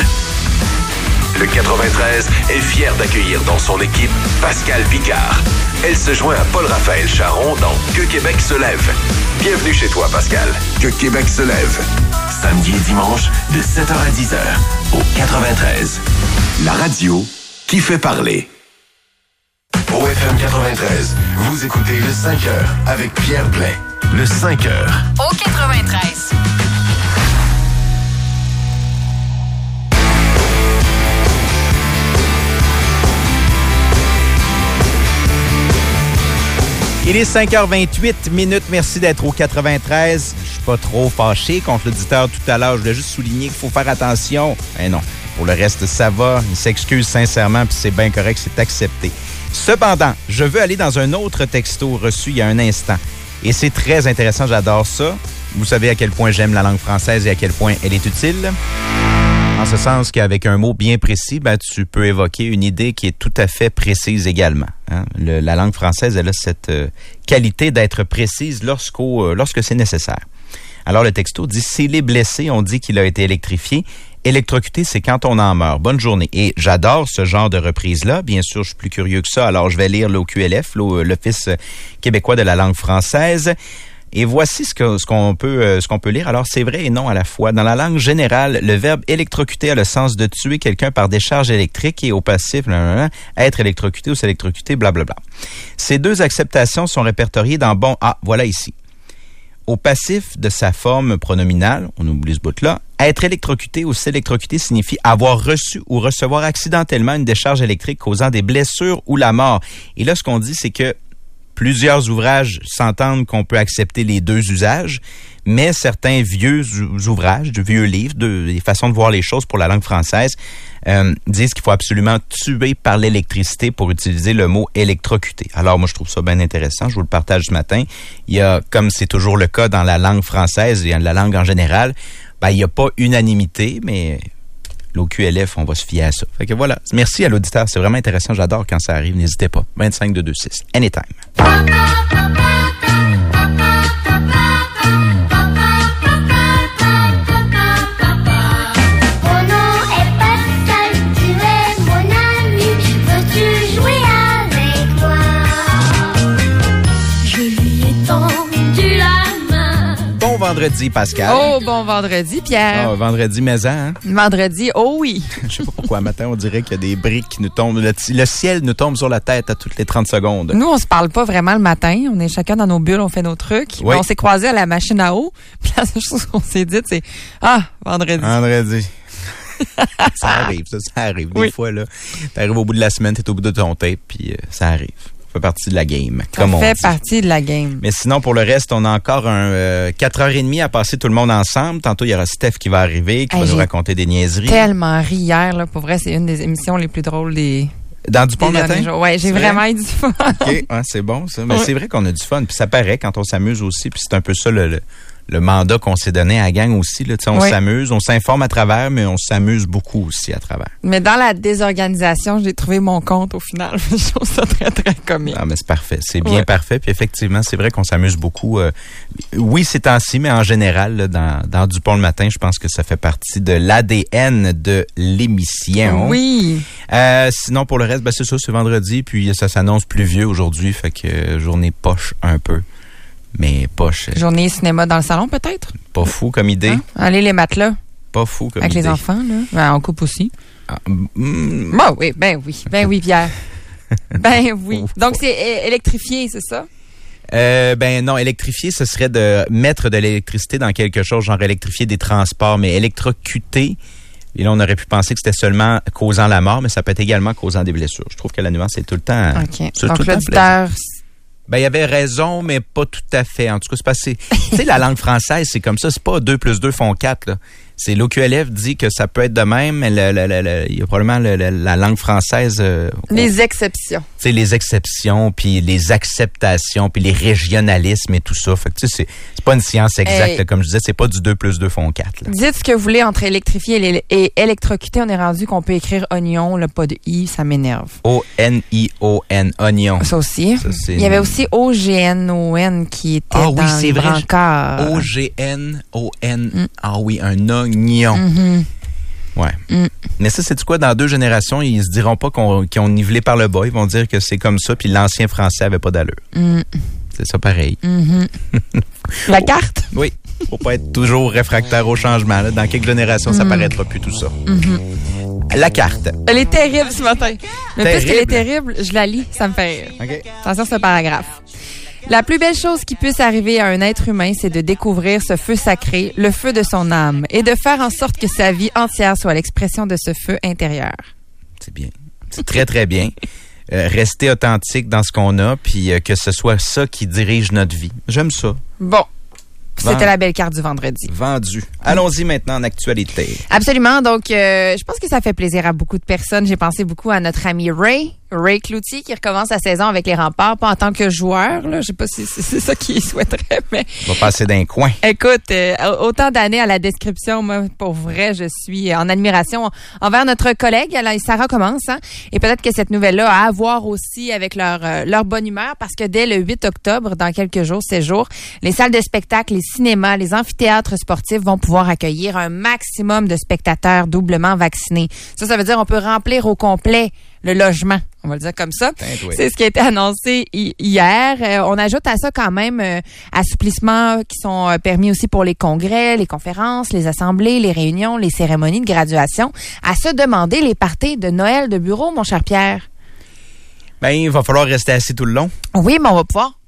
Speaker 18: Le quatre-vingt-treize est fier d'accueillir dans son équipe Pascal Picard. Elle se joint à Paul-Raphaël Charon dans Que Québec se lève. Bienvenue chez toi, Pascal. Que Québec se lève. Samedi et dimanche, de sept heures à dix heures, au quatre-vingt-treize. La radio qui fait parler. Au F M quatre-vingt-treize, vous écoutez le cinq heures avec Pierre Blais. Le cinq heures.
Speaker 2: Au quatre-vingt-treize.
Speaker 3: Il est cinq heures vingt-huit minutes. Merci d'être au quatre-vingt-treize. Je suis pas trop fâché contre l'auditeur tout à l'heure. Je voulais juste souligner qu'il faut faire attention. Eh non, pour le reste, ça va. Il s'excuse sincèrement, puis c'est bien correct, c'est accepté. Cependant, je veux aller dans un autre texto reçu il y a un instant. Et c'est très intéressant, j'adore ça. Vous savez à quel point j'aime la langue française et à quel point elle est utile. En ce sens qu'avec un mot bien précis, ben, tu peux évoquer une idée qui est tout à fait précise également. Hein? Le, la langue française, elle a cette euh, qualité d'être précise lorsqu'au, euh, lorsque c'est nécessaire. Alors le texto dit « S'il est blessé, on dit qu'il a été électrifié. Électrocuté, c'est quand on en meurt. Bonne journée. » Et j'adore ce genre de reprise-là. Bien sûr, je suis plus curieux que ça. Alors je vais lire l'O Q L F, l'Office québécois de la langue française. Et voici ce, que, ce qu'on peut euh, ce qu'on peut lire. Alors, c'est vrai et non à la fois. Dans la langue générale, le verbe électrocuter a le sens de tuer quelqu'un par décharge électrique et au passif, blablabla, être électrocuté ou s'électrocuter, blablabla. Ces deux acceptations sont répertoriées dans bon A. Voilà ici. Au passif de sa forme pronominale, on oublie ce bout-là, être électrocuté ou s'électrocuter signifie avoir reçu ou recevoir accidentellement une décharge électrique causant des blessures ou la mort. Et là, ce qu'on dit, c'est que Plusieurs ouvrages s'entendent qu'on peut accepter les deux usages, mais certains vieux ouvrages, de vieux livres, de, des façons de voir les choses pour la langue française, euh, disent qu'il faut absolument tuer par l'électricité pour utiliser le mot électrocuter. Alors moi, je trouve ça bien intéressant. Je vous le partage ce matin. Il y a, comme c'est toujours le cas dans la langue française et la langue en général, ben, il n'y a pas unanimité, mais l'O Q L F, on va se fier à ça. Fait que voilà. Merci à l'auditeur. C'est vraiment intéressant. J'adore quand ça arrive. N'hésitez pas. vingt-cinq deux deux six. Anytime. Vendredi, Pascal.
Speaker 1: Oh, bon vendredi, Pierre.
Speaker 3: Oh, vendredi maison, hein?
Speaker 1: Vendredi, oh oui.
Speaker 3: Je sais pas pourquoi, matin, on dirait qu'il y a des briques qui nous tombent. Le, le ciel nous tombe sur la tête à toutes les trente secondes.
Speaker 1: Nous, on se parle pas vraiment le matin. On est chacun dans nos bulles, on fait nos trucs.
Speaker 3: Oui.
Speaker 1: On s'est croisés à la machine à eau. Puis la seule chose qu'on s'est dit, c'est « Ah, vendredi. »
Speaker 3: Vendredi. Ça arrive, ça, ça arrive. Des
Speaker 1: oui.
Speaker 3: fois, là, t'arrives au bout de la semaine, t'es au bout de ton tape, puis euh, ça arrive. Ça fait partie de la game,
Speaker 1: Ça
Speaker 3: comme on dit.
Speaker 1: fait partie de la game.
Speaker 3: Mais sinon, pour le reste, on a encore un euh, quatre heures trente à passer tout le monde ensemble. Tantôt, il y aura Steph qui va arriver, qui
Speaker 1: hey,
Speaker 3: va nous raconter des niaiseries.
Speaker 1: Tellement ri hier, là. Pour vrai, c'est une des émissions les plus drôles des...
Speaker 3: Dans Dupont le matin?
Speaker 1: Oui, j'ai vraiment eu du fun.
Speaker 3: OK, ouais, c'est bon, ça. Mais
Speaker 1: ouais.
Speaker 3: c'est vrai qu'on a du fun. Puis ça paraît quand on s'amuse aussi. Puis c'est un peu ça le... le le mandat qu'on s'est donné à la gang aussi. Là, on oui. s'amuse, on s'informe à travers, mais on s'amuse beaucoup aussi à travers.
Speaker 1: Mais dans la désorganisation, j'ai trouvé mon compte au final. Je trouve ça très, très comique.
Speaker 3: Ah, mais c'est parfait. C'est bien
Speaker 1: ouais.
Speaker 3: parfait. Puis effectivement, c'est vrai qu'on s'amuse beaucoup. Euh, oui, ces temps-ci, mais en général, là, dans, dans Dupont le matin, je pense que ça fait partie de l'A D N de l'émission.
Speaker 1: Oui.
Speaker 3: Euh, sinon, pour le reste, ben, c'est ça, c'est vendredi. Puis ça s'annonce pluvieux aujourd'hui. Fait que euh, journée poche un peu. Mais poche.
Speaker 1: Journée cinéma dans le salon, peut-être?
Speaker 3: Pas fou comme idée. Hein?
Speaker 1: Allez, les matelas.
Speaker 3: Pas fou comme
Speaker 1: Avec
Speaker 3: idée.
Speaker 1: Avec les enfants, là. Ben, on coupe aussi.
Speaker 3: Ah, mm,
Speaker 1: ben oui, ben oui. Ben oui, Pierre. Ben oui. Donc, c'est é- électrifié, c'est ça?
Speaker 3: Euh, ben non, électrifier, ce serait de mettre de l'électricité dans quelque chose, genre électrifier des transports, mais électrocuter. Et là, on aurait pu penser que c'était seulement causant la mort, mais ça peut être également causant des blessures. Je trouve que la nuance est tout le temps.
Speaker 1: OK.
Speaker 3: C'est
Speaker 1: Donc,
Speaker 3: tout le
Speaker 1: l'auditeur.
Speaker 3: Ben, il y avait raison, mais pas tout à fait. En tout cas, c'est passé. Tu sais, la langue française, c'est comme ça. C'est pas deux plus deux font quatre, là. C'est l'O Q L F dit que ça peut être de même, mais le, le, le, le, il y a probablement le, le, la langue française. Euh,
Speaker 1: les exceptions.
Speaker 3: Tu sais, les exceptions, puis les acceptations, puis les régionalismes et tout ça. Fait que tu sais, c'est, c'est pas une science exacte, hey. là, comme je disais, c'est pas du deux plus deux font quatre. Là.
Speaker 1: Dites ce que vous voulez entre électrifier et électrocuter. On est rendu qu'on peut écrire oignon, là, pas de i, ça m'énerve.
Speaker 3: O N I O N, oignon.
Speaker 1: Ça aussi. Ça, il y avait aussi O G N O N qui était ah, dans oui, c'est le vrai. Brancard.
Speaker 3: O G N O N. Mm. Ah oui, un oignon.
Speaker 1: Mm-hmm.
Speaker 3: Ouais.
Speaker 1: Mm.
Speaker 3: Mais ça, c'est du quoi? Dans deux générations, ils se diront pas qu'on, qu'ils ont nivelé par le bas. Ils vont dire que c'est comme ça, puis l'ancien français avait pas d'allure.
Speaker 1: Mm.
Speaker 3: C'est ça pareil.
Speaker 1: Mm-hmm. La carte?
Speaker 3: Oui. Faut pas être toujours réfractaire au changement. Là. Dans quelques générations, mm. ça paraîtra plus tout ça.
Speaker 1: Mm-hmm.
Speaker 3: La carte.
Speaker 1: Elle est terrible ce matin. Mais
Speaker 3: terrible.
Speaker 1: puisqu'elle est terrible, je la lis, ça me fait rire.
Speaker 3: Okay.
Speaker 1: Attention, ce paragraphe. La plus belle chose qui puisse arriver à un être humain, c'est de découvrir ce feu sacré, le feu de son âme, et de faire en sorte que sa vie entière soit l'expression de ce feu intérieur.
Speaker 3: C'est bien. C'est très, très bien. Euh, rester authentique dans ce qu'on a, puis euh, que ce soit ça qui dirige notre vie. J'aime ça.
Speaker 1: Bon. C'était la belle carte du vendredi.
Speaker 3: Vendu. Allons-y maintenant en actualité.
Speaker 1: Absolument. Donc, euh, je pense que ça fait plaisir à beaucoup de personnes. J'ai pensé beaucoup à notre ami Ray, Ray Cloutier, qui recommence sa saison avec les Remparts, pas en tant que joueur. Là. Je sais pas si c'est, c'est ça qu'il souhaiterait, mais...
Speaker 3: Il va passer d'un coin.
Speaker 1: Écoute, euh, autant d'années à la description, moi, pour vrai, je suis en admiration envers notre collègue. Alors, ça recommence, hein? Et peut-être que cette nouvelle-là a à voir aussi avec leur, euh, leur bonne humeur, parce que dès le huit octobre, dans quelques jours, ces jours, les salles de spectacle, les cinémas, les amphithéâtres sportifs vont pouvoir accueillir un maximum de spectateurs doublement vaccinés. Ça, ça veut dire qu'on peut remplir au complet le logement. On va le dire comme ça.
Speaker 3: Oui.
Speaker 1: C'est ce qui a été annoncé hi- hier. Euh, on ajoute à ça quand même euh, assouplissements qui sont euh, permis aussi pour les congrès, les conférences, les assemblées, les réunions, les cérémonies de graduation. À se demander les parties de Noël de bureau, mon cher Pierre.
Speaker 3: Ben, il va falloir rester assis tout le long.
Speaker 1: Oui, mais on va pouvoir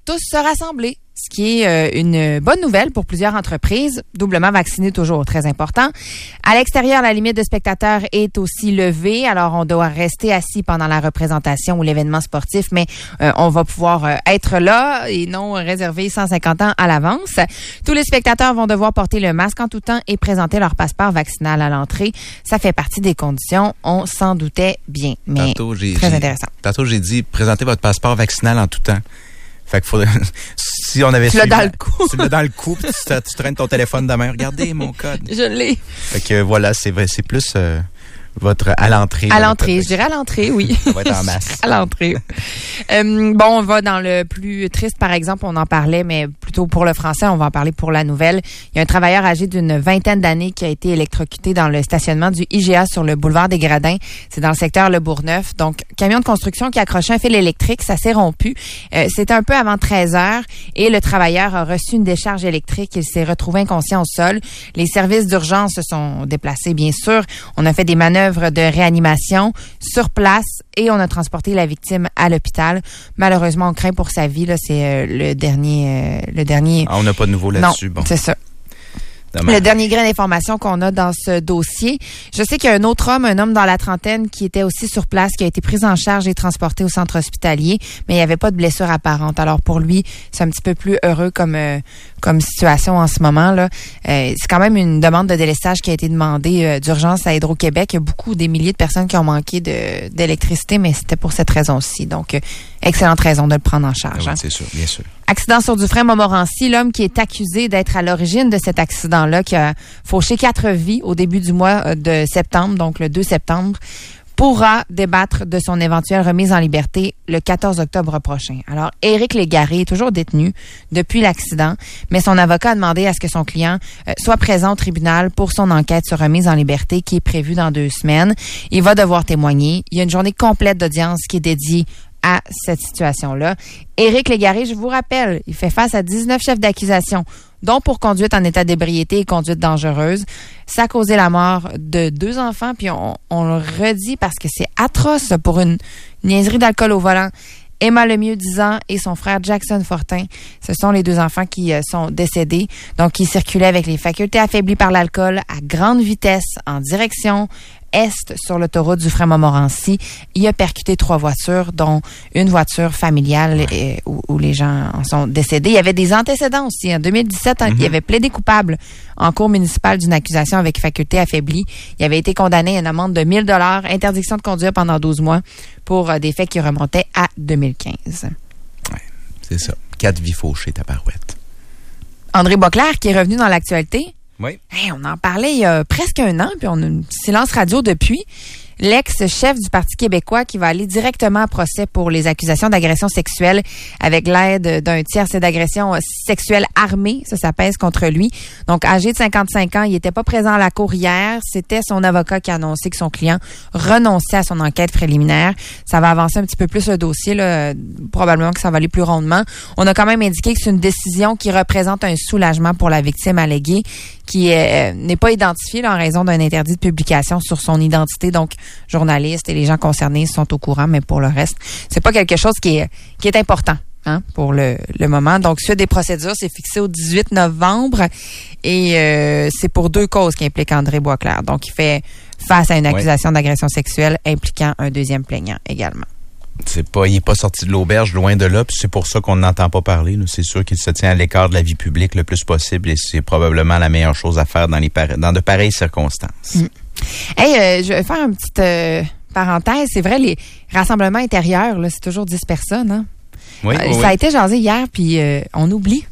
Speaker 1: tous se rassembler. Ce qui est euh, une bonne nouvelle pour plusieurs entreprises, doublement vaccinées toujours, très important. À l'extérieur, la limite de spectateurs est aussi levée, alors on doit rester assis pendant la représentation ou l'événement sportif, mais euh, on va pouvoir euh, être là et non réservé cent cinquante ans à l'avance. Tous les spectateurs vont devoir porter le masque en tout temps et présenter leur passeport vaccinal à l'entrée. Ça fait partie des conditions, on s'en doutait bien, mais
Speaker 3: tantôt, j'ai,
Speaker 1: très
Speaker 3: j'ai,
Speaker 1: intéressant.
Speaker 3: Tantôt, j'ai dit, présentez votre passeport vaccinal en tout temps. Fait qu'il faudrait, si on avait
Speaker 1: tu l'as dans le cou.
Speaker 3: Tu l'as dans le cou, puis tu, tu traînes ton téléphone de main. Regardez mon code.
Speaker 1: Je l'ai.
Speaker 3: Fait que voilà, c'est vrai, c'est plus euh, votre à l'entrée.
Speaker 1: À l'entrée, je dirais à l'entrée, oui.
Speaker 3: Ça va être en masse.
Speaker 1: À l'entrée. euh, bon, on va dans le plus triste, par exemple, on en parlait, mais plutôt pour le français, on va en parler pour la nouvelle. Il y a un travailleur âgé d'une vingtaine d'années qui a été électrocuté dans le stationnement du I G A sur le boulevard des Gradins. C'est dans le secteur Le Bourgneuf. Donc, camion de construction qui accrochait un fil électrique, ça s'est rompu. Euh, c'était un peu avant treize heures et le travailleur a reçu une décharge électrique. Il s'est retrouvé inconscient au sol. Les services d'urgence se sont déplacés, bien sûr. On a fait des manœuvres de réanimation sur place et on a transporté la victime à l'hôpital. Malheureusement, on craint pour sa vie. Là, c'est euh, le dernier, euh, le dernier.
Speaker 3: Ah, on n'a pas de nouveau là-dessus.
Speaker 1: Non,
Speaker 3: bon.
Speaker 1: c'est ça.
Speaker 3: Dommage.
Speaker 1: Le dernier grain d'information qu'on a dans ce dossier. Je sais qu'il y a un autre homme, un homme dans la trentaine, qui était aussi sur place, qui a été pris en charge et transporté au centre hospitalier, mais il n'y avait pas de blessure apparente. Alors pour lui, c'est un petit peu plus heureux comme euh, comme situation en ce moment là. Euh, c'est quand même une demande de délestage qui a été demandée euh, d'urgence à Hydro-Québec. Il y a beaucoup, des milliers de personnes qui ont manqué de d'électricité, mais c'était pour cette raison-ci. Donc, euh, excellente raison de le prendre en charge.
Speaker 3: Oui,
Speaker 1: hein.
Speaker 3: c'est sûr, bien sûr.
Speaker 1: Accident sur Dufresne-Montmorency, l'homme qui est accusé d'être à l'origine de cet accident-là, qui a fauché quatre vies au début du mois de septembre, donc le deux septembre, pourra débattre de son éventuelle remise en liberté le quatorze octobre prochain. Alors, Éric Légaré est toujours détenu depuis l'accident, mais son avocat a demandé à ce que son client euh, soit présent au tribunal pour son enquête sur remise en liberté qui est prévue dans deux semaines. Il va devoir témoigner. Il y a une journée complète d'audience qui est dédiée à cette situation-là. Éric Légaré, je vous rappelle, il fait face à dix-neuf chefs d'accusation, dont pour conduite en état d'ébriété et conduite dangereuse. Ça a causé la mort de deux enfants, puis on, on le redit parce que c'est atroce pour une niaiserie d'alcool au volant. Emma Lemieux, dix ans, et son frère Jackson Fortin. Ce sont les deux enfants qui euh, sont décédés. Donc, ils circulaient avec les facultés affaiblies par l'alcool à grande vitesse en direction est sur l'autoroute du Dufresne-Montmorency. Il a percuté trois voitures, dont une voiture familiale et, où, où les gens en sont décédés. Il y avait des antécédents aussi. En deux mille dix-sept, mm-hmm. il avait plaidé coupable en cour municipale d'une accusation avec faculté affaiblie. Il avait été condamné à une amende de mille dollars, interdiction de conduire pendant douze mois pour euh, des faits qui remontaient à deux mille quinze.
Speaker 3: Oui, c'est ça. Quatre vies fauchées, ta parouette.
Speaker 1: André Boisclair, qui est revenu dans l'actualité.
Speaker 3: Oui.
Speaker 1: Hey, on en parlait il y a presque un an, puis on a un silence radio depuis. L'ex-chef du Parti québécois qui va aller directement à procès pour les accusations d'agression sexuelle avec l'aide d'un tiers, c'est d'agression sexuelle armée. Ça, ça pèse contre lui. Donc, âgé de cinquante-cinq ans, il n'était pas présent à la cour hier. C'était son avocat qui a annoncé que son client renonçait à son enquête préliminaire. Ça va avancer un petit peu plus le dossier, là. Probablement que ça va aller plus rondement. On a quand même indiqué que c'est une décision qui représente un soulagement pour la victime alléguée, qui euh, n'est pas identifiée là, en raison d'un interdit de publication sur son identité. Donc, journalistes et les gens concernés sont au courant, mais pour le reste, c'est pas quelque chose qui est qui est important hein, pour le, le moment. Donc, suite des procédures, c'est fixé au dix-huit novembre et euh, c'est pour deux causes qui impliquent André Boisclair. Donc, il fait face à une accusation ouais. d'agression sexuelle impliquant un deuxième plaignant également.
Speaker 3: C'est pas, il n'est pas sorti de l'auberge, loin de là, puis c'est pour ça qu'on n'entend pas parler. Là. C'est sûr qu'il se tient à l'écart de la vie publique le plus possible et c'est probablement la meilleure chose à faire dans, les par- dans de pareilles circonstances.
Speaker 1: Mm. Hey, euh, je vais faire une petite euh, parenthèse. C'est vrai, les rassemblements intérieurs, là, c'est toujours dix personnes. Hein?
Speaker 3: Oui,
Speaker 1: euh,
Speaker 3: oui,
Speaker 1: ça
Speaker 3: oui.
Speaker 1: a été jasé hier, puis euh, on oublie.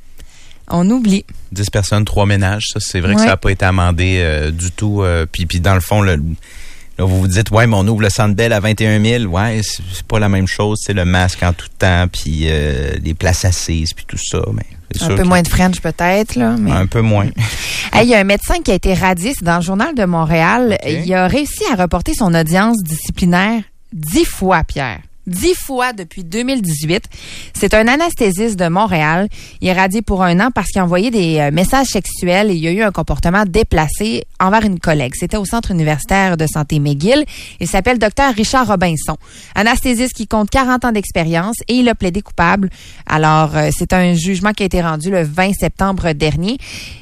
Speaker 1: On oublie.
Speaker 3: dix personnes, trois ménages. Ça, c'est vrai ouais. que ça n'a pas été amendé euh, du tout. Euh, puis, puis dans le fond, le, là, vous vous dites, ouais, mais on ouvre le Centre Bell à vingt et un mille. Ouais, c'est, c'est pas la même chose. C'est le masque en tout temps, puis euh, les places assises, puis tout ça. Mais c'est
Speaker 1: un
Speaker 3: sûr
Speaker 1: peu
Speaker 3: que...
Speaker 1: moins de French peut-être, là. Mais...
Speaker 3: Un peu moins.
Speaker 1: Hey, il y a un médecin qui a été radié, c'est dans le Journal de Montréal.
Speaker 3: Okay.
Speaker 1: Il a réussi à reporter son audience disciplinaire dix fois, Pierre. Dix fois depuis deux mille dix-huit. C'est un anesthésiste de Montréal. Il est radié pour un an parce qu'il a envoyé des euh, messages sexuels et il a eu un comportement déplacé envers une collègue. C'était au Centre universitaire de santé McGill. Il s'appelle docteur Richard Robinson. Anesthésiste qui compte quarante ans d'expérience et il a plaidé coupable. Alors, euh, c'est un jugement qui a été rendu le vingt septembre dernier.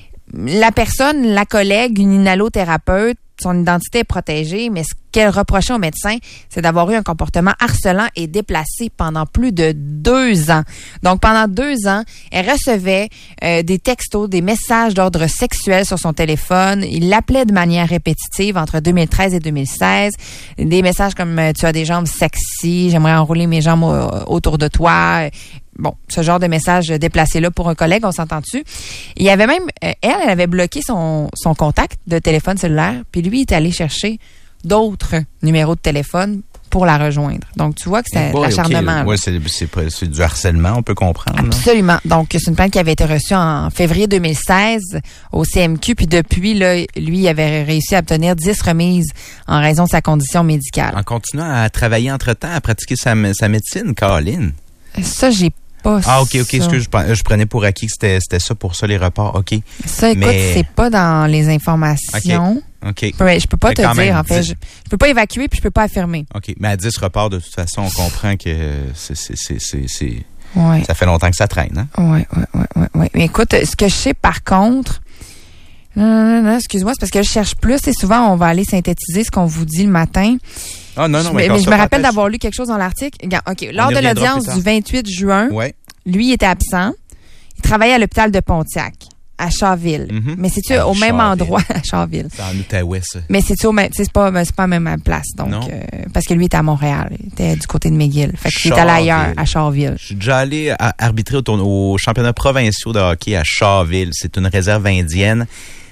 Speaker 1: La personne, la collègue, une inhalothérapeute, son identité est protégée, mais ce qu'elle reprochait au médecin, c'est d'avoir eu un comportement harcelant et déplacé pendant plus de deux ans. Donc, pendant deux ans, elle recevait euh, des textos, des messages d'ordre sexuel sur son téléphone. Il l'appelait de manière répétitive entre deux mille treize et deux mille seize. Des messages comme euh, « Tu as des jambes sexy, j'aimerais enrouler mes jambes au- autour de toi ». Bon, ce genre de message déplacé-là pour un collègue, on s'entend-tu? Il y avait même, euh, elle, elle avait bloqué son, son contact de téléphone cellulaire, puis lui, il est allé chercher d'autres numéros de téléphone pour la rejoindre. Donc, tu vois que c'est de
Speaker 3: Ouais,
Speaker 1: l'acharnement.
Speaker 3: ok. Ouais, c'est, c'est, pas- c'est du harcèlement, on peut comprendre. là.
Speaker 1: Absolument. Donc, c'est une plainte qui avait été reçue en février deux mille seize au C M Q, puis depuis, là, lui, il avait réussi à obtenir dix remises en raison de sa condition médicale.
Speaker 3: En continuant à travailler entre-temps, à pratiquer sa, sa médecine, Caroline.
Speaker 1: Ça, j'ai pas
Speaker 3: Ah, OK, OK.
Speaker 1: ça.
Speaker 3: Excuse, je, pren- je prenais pour acquis que c'était, c'était ça pour ça, les reports. OK.
Speaker 1: Ça, écoute,
Speaker 3: Mais-
Speaker 1: c'est pas dans les informations.
Speaker 3: OK.
Speaker 1: Je peux, je peux pas
Speaker 3: Mais
Speaker 1: te
Speaker 3: quand
Speaker 1: dire,
Speaker 3: même,
Speaker 1: en fait.
Speaker 3: dix-
Speaker 1: Je, je peux pas évacuer puis je peux pas affirmer.
Speaker 3: OK. Mais à dix reports, de toute façon, on comprend que c'est, c'est, c'est, c'est, c'est-
Speaker 1: Ouais.
Speaker 3: ça fait longtemps que ça traîne, hein?
Speaker 1: Ouais, ouais, ouais, ouais, ouais. Mais écoute, ce que je sais par contre, non, non, non, non, excuse-moi, c'est parce que je cherche plus et souvent on va aller synthétiser ce qu'on vous dit le matin.
Speaker 3: Ah, non, non,
Speaker 1: Je- mais,
Speaker 3: mais
Speaker 1: mais je me rappelle d'avoir lu quelque chose dans l'article. Regarde, OK. Lors
Speaker 3: y
Speaker 1: de
Speaker 3: reviendra
Speaker 1: l'audience
Speaker 3: plus tard.
Speaker 1: du vingt-huit juin,
Speaker 3: Ouais.
Speaker 1: lui il était absent. Il travaillait à l'hôpital de Pontiac, à Charville.
Speaker 3: Mhm.
Speaker 1: Mais c'est-tu
Speaker 3: À
Speaker 1: au même
Speaker 3: Charville.
Speaker 1: endroit, à Charville?
Speaker 3: C'est en Outaouais, ça.
Speaker 1: Mais c'est-tu au même, tu sais, c'est pas, ben, c'est pas à la même place. Donc,
Speaker 3: Non.
Speaker 1: euh, parce que lui était à Montréal. Il était du côté de McGill. Fait qu'il est allé
Speaker 3: Charville.
Speaker 1: ailleurs, à Charville.
Speaker 3: Je suis déjà allé à- arbitrer au, tourno- au championnat provinciaux de hockey à Charville. C'est une réserve indienne.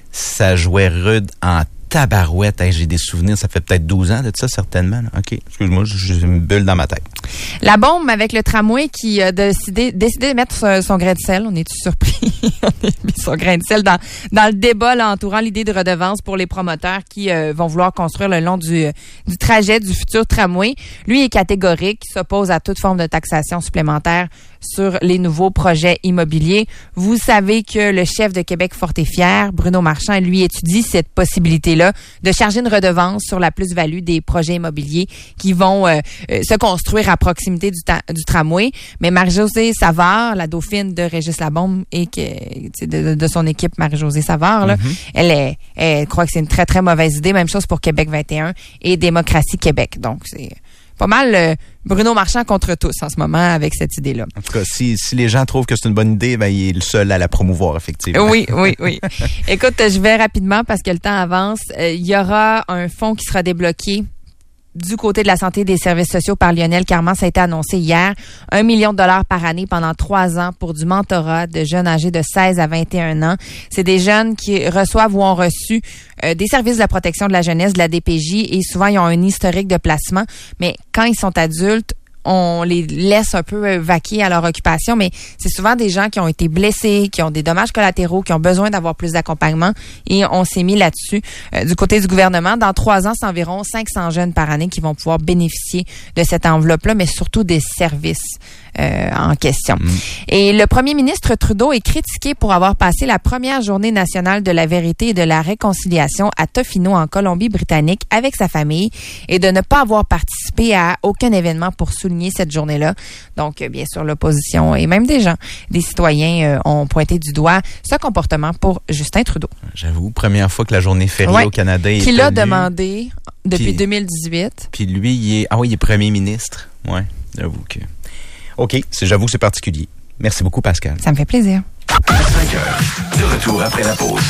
Speaker 3: Ça jouait rude en tabarouette. Hey, j'ai des souvenirs, ça fait peut-être douze ans de ça, certainement. là. OK, excuse-moi, j'ai une bulle dans ma tête.
Speaker 1: La bombe avec le tramway qui a décidé, décidé de mettre son, son grain de sel. On est-tu surpris? On a mis son grain de sel dans, dans le débat là, entourant l'idée de redevance pour les promoteurs qui euh, vont vouloir construire le long du, du trajet du futur tramway. Lui est catégorique, il s'oppose à toute forme de taxation supplémentaire sur les nouveaux projets immobiliers. Vous savez que le chef de Québec Fort et Fier, Bruno Marchand, lui étudie cette possibilité-là de charger une redevance sur la plus-value des projets immobiliers qui vont euh, euh, se construire à proximité du, ta- du tramway. Mais Marie-Josée Savard, la dauphine de Régis Labombe et que, tu sais, de, de son équipe Marie-Josée Savard, là,
Speaker 3: Mhm.
Speaker 1: elle, est, elle croit que c'est une très, très mauvaise idée. Même chose pour Québec vingt et un et Démocratie Québec. Donc, c'est pas mal euh, Bruno Marchand contre tous en ce moment avec cette idée-là.
Speaker 3: En tout cas, si, si les gens trouvent que c'est une bonne idée, ben, il est le seul à la promouvoir, effectivement.
Speaker 1: Oui, oui, oui. Écoute, je vais rapidement parce que le temps avance. Euh, Il y aura un fonds qui sera débloqué du côté de la santé et des services sociaux par Lionel Carman. Ça a été annoncé hier. Un million de dollars par année pendant trois ans pour du mentorat de jeunes âgés de seize à vingt et un ans. C'est des jeunes qui reçoivent ou ont reçu euh, des services de la protection de la jeunesse, de la D P J, et souvent ils ont un historique de placement. Mais quand ils sont adultes, on les laisse un peu euh, vaquer à leur occupation, mais c'est souvent des gens qui ont été blessés, qui ont des dommages collatéraux, qui ont besoin d'avoir plus d'accompagnement, et on s'est mis là-dessus. Euh, du côté du gouvernement, dans trois ans, c'est environ cinq cents jeunes par année qui vont pouvoir bénéficier de cette enveloppe-là, mais surtout des services euh, en question.
Speaker 3: Mm.
Speaker 1: Et le premier ministre Trudeau est critiqué pour avoir passé la première journée nationale de la vérité et de la réconciliation à Tofino, en Colombie-Britannique, avec sa famille, et de ne pas avoir participé à aucun événement pour souligner cette journée-là. Donc, euh, bien sûr, l'opposition et même des gens, des citoyens euh, ont pointé du doigt ce comportement pour Justin Trudeau.
Speaker 3: J'avoue, première fois que la journée fériée
Speaker 1: Ouais.
Speaker 3: au Canada est
Speaker 1: Qu'il a
Speaker 3: tenue.
Speaker 1: demandé depuis
Speaker 3: Puis-
Speaker 1: deux mille dix-huit.
Speaker 3: Puis lui, il est, ah oui, il est premier ministre. Ouais, j'avoue que. OK, c'est, j'avoue que c'est particulier. Merci beaucoup, Pascal.
Speaker 1: Ça me fait plaisir.
Speaker 18: cinq heures, de retour après la pause.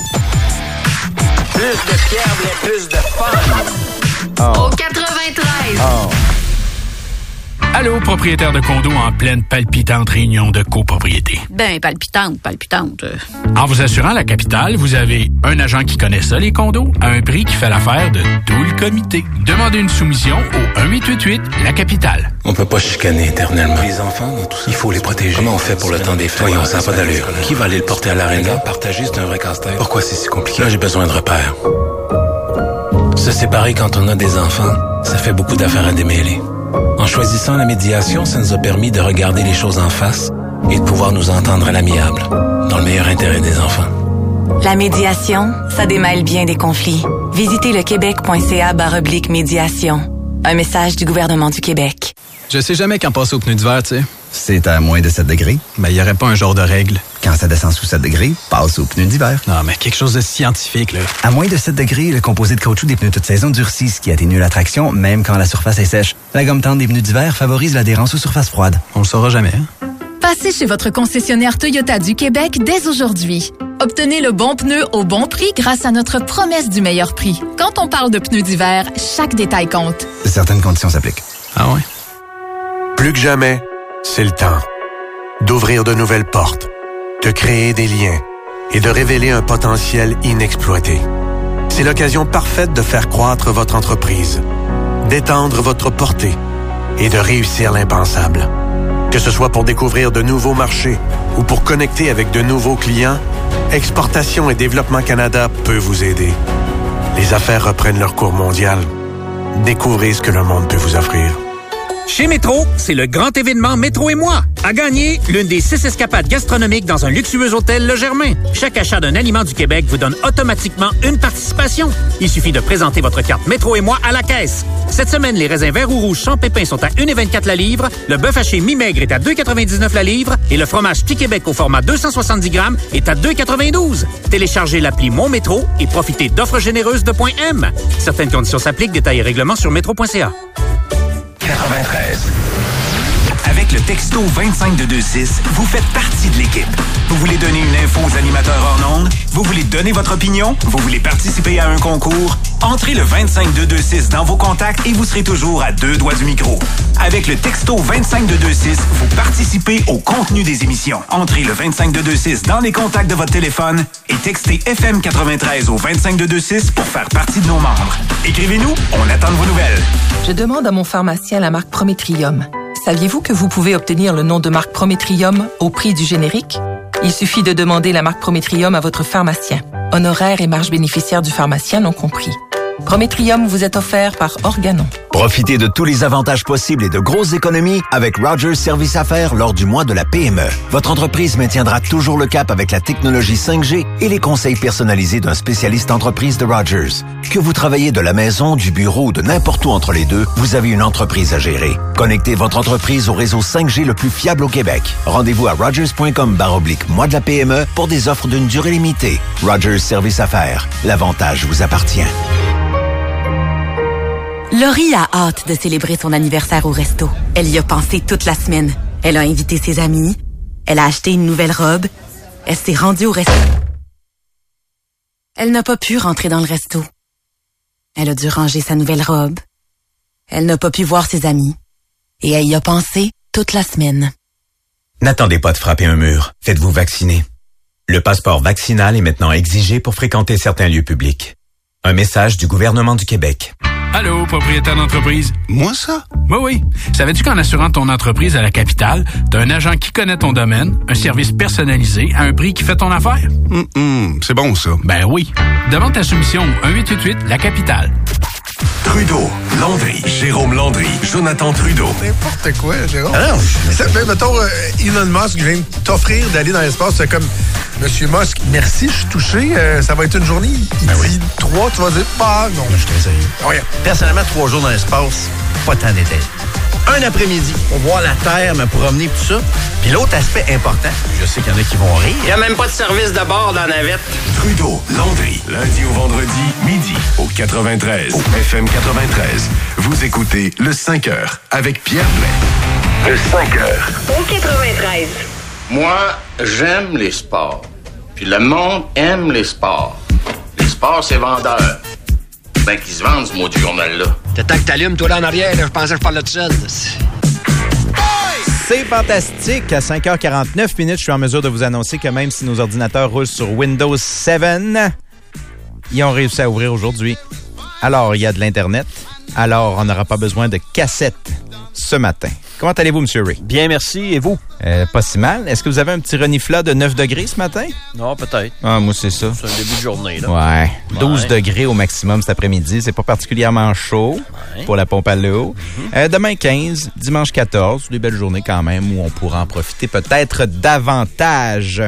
Speaker 6: Plus de fièvre et plus de fun.
Speaker 3: Oh.
Speaker 2: Au quatre-vingt-treize.
Speaker 3: Oh.
Speaker 25: Allô, propriétaire de condo en pleine palpitante réunion de copropriété.
Speaker 7: Ben, palpitante, palpitante. euh.
Speaker 25: En vous assurant la capitale, vous avez un agent qui connaît ça, les condos, à un prix qui fait l'affaire de tout le comité. Demandez une soumission au un huit huit huit, la capitale.
Speaker 8: On peut pas chicaner éternellement. Les enfants, dans tout ça, il faut les protéger. Comment on fait pour le temps des fêtes? Voyons, ça n'a pas d'allure. Qui va aller le porter à l'aréna? Partager, c'est un vrai casse-tête. Pourquoi c'est si compliqué? Là, j'ai besoin de repères. Se séparer quand on a des enfants, ça fait beaucoup d'affaires à démêler. En choisissant la médiation, ça nous a permis de regarder les choses en face et de pouvoir nous entendre à l'amiable, dans le meilleur intérêt des enfants.
Speaker 9: La médiation, ça démêle bien des conflits. Visitez le québec.ca barre oblique médiation. Un message du gouvernement du Québec.
Speaker 10: Je sais jamais quand passer aux pneus d'hiver, tu sais.
Speaker 12: C'est à moins de sept degrés.
Speaker 10: Mais il n'y aurait pas un genre de règle.
Speaker 12: Quand ça descend sous sept degrés, passe aux pneus d'hiver.
Speaker 10: Non, mais quelque chose de scientifique, là.
Speaker 12: À moins de sept degrés, le composé de caoutchouc des pneus toute saison durcit, ce qui atténue la traction, même quand la surface est sèche. La gomme tendre des pneus d'hiver favorise l'adhérence aux surfaces froides.
Speaker 10: On le saura jamais, hein?
Speaker 13: Passez chez votre concessionnaire Toyota du Québec dès aujourd'hui. Obtenez le bon pneu au bon prix grâce à notre promesse du meilleur prix. Quand on parle de pneus d'hiver, chaque détail compte.
Speaker 12: Certaines conditions s'appliquent.
Speaker 10: Ah ouais?
Speaker 14: Plus que jamais, c'est le temps d'ouvrir de nouvelles portes, de créer des liens et de révéler un potentiel inexploité. C'est l'occasion parfaite de faire croître votre entreprise, d'étendre votre portée et de réussir l'impensable. Que ce soit pour découvrir de nouveaux marchés ou pour connecter avec de nouveaux clients, Exportation et Développement Canada peut vous aider. Les affaires reprennent leur cours mondial. Découvrez ce que le monde peut vous offrir.
Speaker 16: Chez Métro, c'est le grand événement Métro et moi. À gagner, l'une des six escapades gastronomiques dans un luxueux hôtel Le Germain. Chaque achat d'un aliment du Québec vous donne automatiquement une participation. Il suffit de présenter votre carte Métro et moi à la caisse. Cette semaine, les raisins verts ou rouges sans pépins sont à un vingt-quatre la livre, le bœuf haché mi-maigre est à deux quatre-vingt-dix-neuf la livre et le fromage Petit Québec au format deux cent soixante-dix grammes est à deux quatre-vingt-douze. Téléchargez l'appli Mon Métro et profitez d'offres généreuses de Point M. Certaines conditions s'appliquent, détails et règlements sur métro point c a.
Speaker 18: quatre-vingt-treize.
Speaker 11: Avec le texto vingt-cinq deux deux six, vous faites partie de l'équipe. Vous voulez donner une info aux animateurs hors ondes? Vous voulez donner votre opinion? Vous voulez participer à un concours? Entrez le vingt-cinq deux deux six dans vos contacts et vous serez toujours à deux doigts du micro. Avec le texto vingt-cinq deux deux six, vous participez au contenu des émissions. Entrez le vingt-cinq deux deux six dans les contacts de votre téléphone et textez F M quatre-vingt-treize au vingt-cinq deux deux six pour faire partie de nos membres. Écrivez-nous, on attend de vos nouvelles.
Speaker 17: Je demande à mon pharmacien la marque Prométrium. Saviez-vous que vous pouvez obtenir le nom de marque Prométrium au prix du générique? Il suffit de demander la marque Prométrium à votre pharmacien. Honoraires et marges bénéficiaires du pharmacien non compris. Prométrium vous est offert par Organon.
Speaker 19: Profitez de tous les avantages possibles et de grosses économies avec Rogers Service Affaires lors du mois de la P M E. Votre entreprise maintiendra toujours le cap avec la technologie cinq G et les conseils personnalisés d'un spécialiste entreprise de Rogers. Que vous travaillez de la maison, du bureau ou de n'importe où entre les deux, vous avez une entreprise à gérer. Connectez votre entreprise au réseau cinq G le plus fiable au Québec. Rendez-vous à rogers.com barre oblique mois de la P M E pour des offres d'une durée limitée. Rogers Service Affaires. L'avantage vous appartient.
Speaker 9: Laurie a hâte de célébrer son anniversaire au resto. Elle y a pensé toute la semaine. Elle a invité ses amis. Elle a acheté une nouvelle robe. Elle s'est rendue au resto. Elle n'a pas pu rentrer dans le resto. Elle a dû ranger sa nouvelle robe. Elle n'a pas pu voir ses amis. Et elle y a pensé toute la semaine.
Speaker 29: N'attendez pas de frapper un mur. Faites-vous vacciner. Le passeport vaccinal est maintenant exigé pour fréquenter certains lieux publics. Un message du gouvernement du Québec.
Speaker 30: Allô, propriétaire d'entreprise.
Speaker 4: Moi, ça?
Speaker 30: Oui, oui. Savais-tu qu'en assurant ton entreprise à la capitale, t'as un agent qui connaît ton domaine, un service personnalisé à un prix qui fait ton affaire?
Speaker 4: Mm-mm, c'est bon, ça.
Speaker 30: Ben oui. Demande ta soumission au un huit huit huit La Capitale.
Speaker 18: Trudeau, Landry, Jérôme Landry, Jonathan Trudeau.
Speaker 4: N'importe quoi, Jérôme. Ah non, ça, ben, mettons, euh, Elon Musk vient t'offrir d'aller dans l'espace. C'est comme, Monsieur Musk, merci, je suis touché. Euh, ça va être une journée. Il ben dit oui. trois, tu vas dire, bah non.
Speaker 31: Je suis très sérieux.
Speaker 4: Oh, yeah.
Speaker 31: Personnellement, trois jours dans l'espace, pas tant d'été. Un après-midi pour voir la Terre, me promener, tout ça. Puis l'autre aspect important, je sais qu'il y en a qui vont rire.
Speaker 6: Il n'y a même pas de service de bord dans la navette.
Speaker 18: Trudeau, Landry, lundi au vendredi, midi, au quatre-vingt-treize. Au F M quatre-vingt-treize. Vous écoutez le cinq heures avec Pierre Blais. Le cinq heures.
Speaker 23: Au quatre-vingt-treize.
Speaker 32: Moi, j'aime les sports. Puis le monde aime les sports. Les sports, c'est vendeur. Ben, qu'ils se vendent, ce mot du journal-là.
Speaker 6: T'as tant que t'allumes, toi, là, en arrière, là, je pensais que je parlais de ça.
Speaker 3: C'est fantastique. À cinq heures quarante-neuf minutes, je suis en mesure de vous annoncer que même si nos ordinateurs roulent sur Windows sept, ils ont réussi à ouvrir aujourd'hui. Alors, il y a de l'Internet. Alors, on n'aura pas besoin de cassettes ce matin. Comment allez-vous, M. Ray?
Speaker 1: Bien, merci. Et vous?
Speaker 3: Euh, pas si mal. Est-ce que vous avez un petit reniflat de neuf degrés ce matin?
Speaker 1: Non, peut-être.
Speaker 3: Ah, moi, c'est ça.
Speaker 1: C'est un début de journée, là.
Speaker 3: Ouais. douze
Speaker 1: Ouais.
Speaker 3: degrés au maximum cet après-midi. C'est pas particulièrement chaud
Speaker 1: Ouais.
Speaker 3: pour la pompe à l'eau.
Speaker 1: Mm-hmm.
Speaker 3: Euh, demain, quinze. Dimanche, quatorze. Des belles journées quand même où on pourra en profiter peut-être davantage.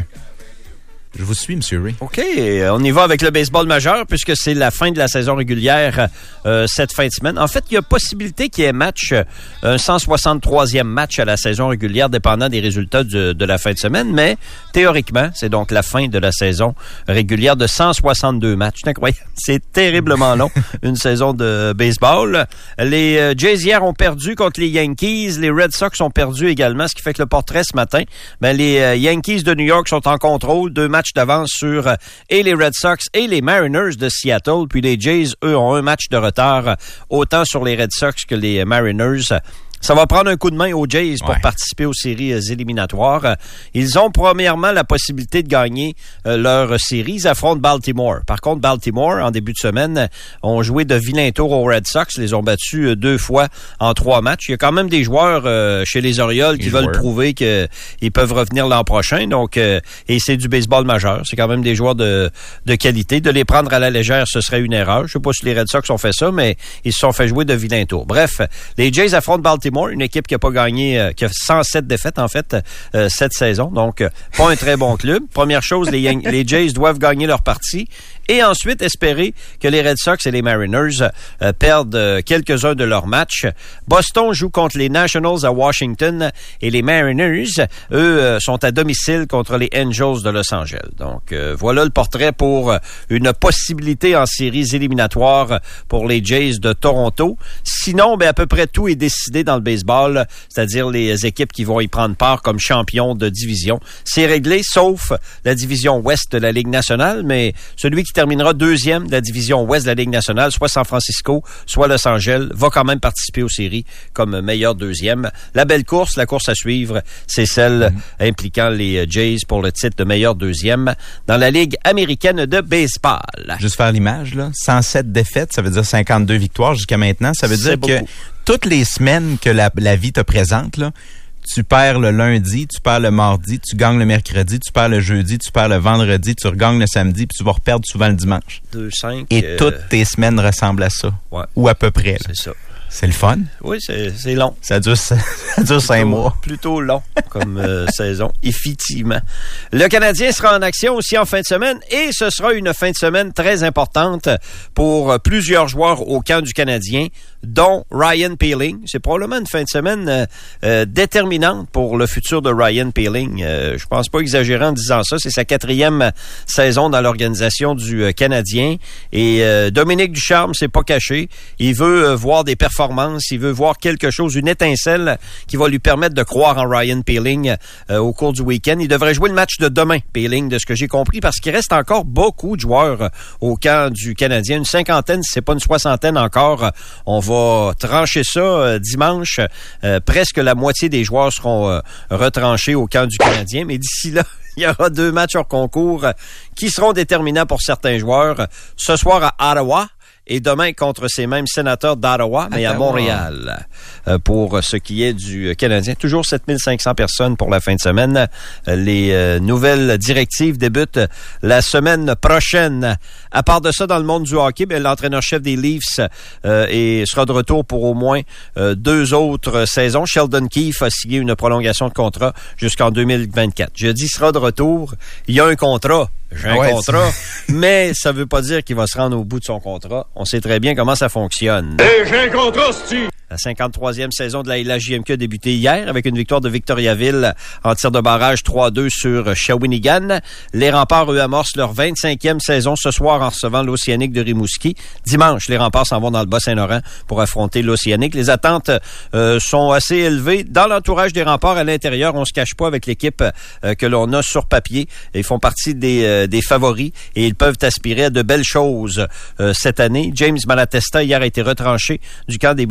Speaker 3: Je vous suis, M. Ray.
Speaker 1: OK, on y va avec le baseball majeur puisque c'est la fin de la saison régulière euh, cette fin de semaine. En fait, il y a possibilité qu'il y ait match, un cent soixante-troisième match à la saison régulière dépendant des résultats de, de la fin de semaine, mais théoriquement, c'est donc la fin de la saison régulière de cent soixante-deux matchs. C'est incroyable. C'est terriblement long, une saison de baseball. Les euh, Jays hier ont perdu contre les Yankees. Les Red Sox ont perdu également, ce qui fait que le portrait ce matin, ben, les euh, Yankees de New York sont en contrôle, deux matchs d'avance sur euh, et les Red Sox et les Mariners de Seattle. Puis les Jays, eux, ont un match de retard, euh, autant sur les Red Sox que les Mariners. Ça va prendre un coup de main aux Jays pour
Speaker 3: ouais.
Speaker 1: participer aux séries euh, éliminatoires. Ils ont premièrement la possibilité de gagner euh, leur série. Ils affrontent Baltimore. Par contre, Baltimore, en début de semaine, ont joué de vilains tours aux Red Sox. Ils les ont battus euh, deux fois en trois matchs. Il y a quand même des joueurs euh, chez les Orioles qui les veulent joueurs. prouver qu'ils peuvent revenir l'an prochain. Donc, euh, et c'est du baseball majeur. C'est quand même des joueurs de, de qualité. De les prendre à la légère, ce serait une erreur. Je sais pas si les Red Sox ont fait ça, mais ils se sont fait jouer de vilains tours. Bref, les Jays affrontent Baltimore. Une équipe qui a pas gagné, euh, qui a cent sept défaites en fait euh, cette saison. Donc, euh, pas un très bon club. Première chose, les, Yang- les Jays doivent gagner leur partie et ensuite espérer que les Red Sox et les Mariners euh, perdent euh, quelques-uns de leurs matchs. Boston joue contre les Nationals à Washington et les Mariners, eux, euh, sont à domicile contre les Angels de Los Angeles. Donc, euh, voilà le portrait pour euh, une possibilité en séries éliminatoires pour les Jays de Toronto. Sinon, ben, à peu près tout est décidé dans le baseball, c'est-à-dire les équipes qui vont y prendre part comme champions de division. C'est réglé, sauf la division ouest de la Ligue nationale, mais celui qui terminera deuxième de la division ouest de la Ligue nationale, soit San Francisco, soit Los Angeles, va quand même participer aux séries comme meilleur deuxième. La belle course, la course à suivre, c'est celle mmh. impliquant les Jays pour le titre de meilleur deuxième dans la Ligue américaine de baseball.
Speaker 3: Juste faire l'image, là. cent sept défaites, ça veut dire cinquante-deux victoires jusqu'à maintenant. Ça veut
Speaker 1: c'est
Speaker 3: dire
Speaker 1: beaucoup.
Speaker 3: que toutes les semaines que la, la vie te présente, là, tu perds le lundi, tu perds le mardi, tu gagnes le mercredi, tu perds le jeudi, tu perds le vendredi, tu regagnes le samedi, puis tu vas reperdre souvent le dimanche.
Speaker 1: deux cinq
Speaker 3: Et
Speaker 1: euh...
Speaker 3: toutes tes semaines ressemblent à ça.
Speaker 1: Ouais.
Speaker 3: Ou à peu près. Là.
Speaker 1: C'est ça.
Speaker 3: C'est le fun.
Speaker 1: Oui, c'est, c'est long.
Speaker 3: Ça dure, ça dure cinq mois.
Speaker 1: Plutôt long comme euh, saison, effectivement. Le Canadien sera en action aussi en fin de semaine et ce sera une fin de semaine très importante pour plusieurs joueurs au camp du Canadien, dont Ryan Poehling. C'est probablement une fin de semaine euh, euh, déterminante pour le futur de Ryan Poehling. Euh, je pense pas exagérer en disant ça. C'est sa quatrième saison dans l'organisation du euh, Canadien. Et euh, Dominique Ducharme s'est pas caché. Il veut euh, voir des performances. Il veut voir quelque chose, une étincelle qui va lui permettre de croire en Ryan Poehling euh, au cours du week-end. Il devrait jouer le match de demain, Poehling, de ce que j'ai compris, parce qu'il reste encore beaucoup de joueurs euh, au camp du Canadien. Une cinquantaine, si c'est pas une soixantaine encore. On va trancher ça euh, dimanche. Euh, presque la moitié des joueurs seront euh, retranchés au camp du Canadien. Mais d'ici là, il y aura deux matchs hors concours euh, qui seront déterminants pour certains joueurs. Ce soir à Ottawa, et demain contre ces mêmes sénateurs d'Ottawa, mais à Montréal, euh, pour ce qui est du Canadien. Toujours sept mille cinq cents personnes pour la fin de semaine. Les euh, nouvelles directives débutent la semaine prochaine. À part de ça, dans le monde du hockey, bien, l'entraîneur-chef des Leafs euh, est, sera de retour pour au moins euh, deux autres saisons. Sheldon Keefe a signé une prolongation de contrat jusqu'en deux mille vingt-quatre. Je dis sera de retour. Il y a un contrat. J'ai un ouais, contrat, c'est... mais ça veut pas dire qu'il va se rendre au bout de son contrat. On sait très bien comment ça fonctionne.
Speaker 2: Hey, j'ai un contrat, c'ti!
Speaker 1: La cinquante-troisième saison de la L H J M Q a débuté hier avec une victoire de Victoriaville en tir de barrage trois à deux sur Shawinigan. Les Remparts, eux, amorcent leur vingt-cinquième saison ce soir en recevant l'Océanique de Rimouski. Dimanche, les Remparts s'en vont dans le Bas-Saint-Laurent pour affronter l'Océanique. Les attentes euh, sont assez élevées. Dans l'entourage des Remparts, à l'intérieur, on se cache pas avec l'équipe euh, que l'on a sur papier. Ils font partie des, euh, des favoris et ils peuvent aspirer à de belles choses euh, cette année. James Malatesta, hier, a été retranché du camp des Blue Jackets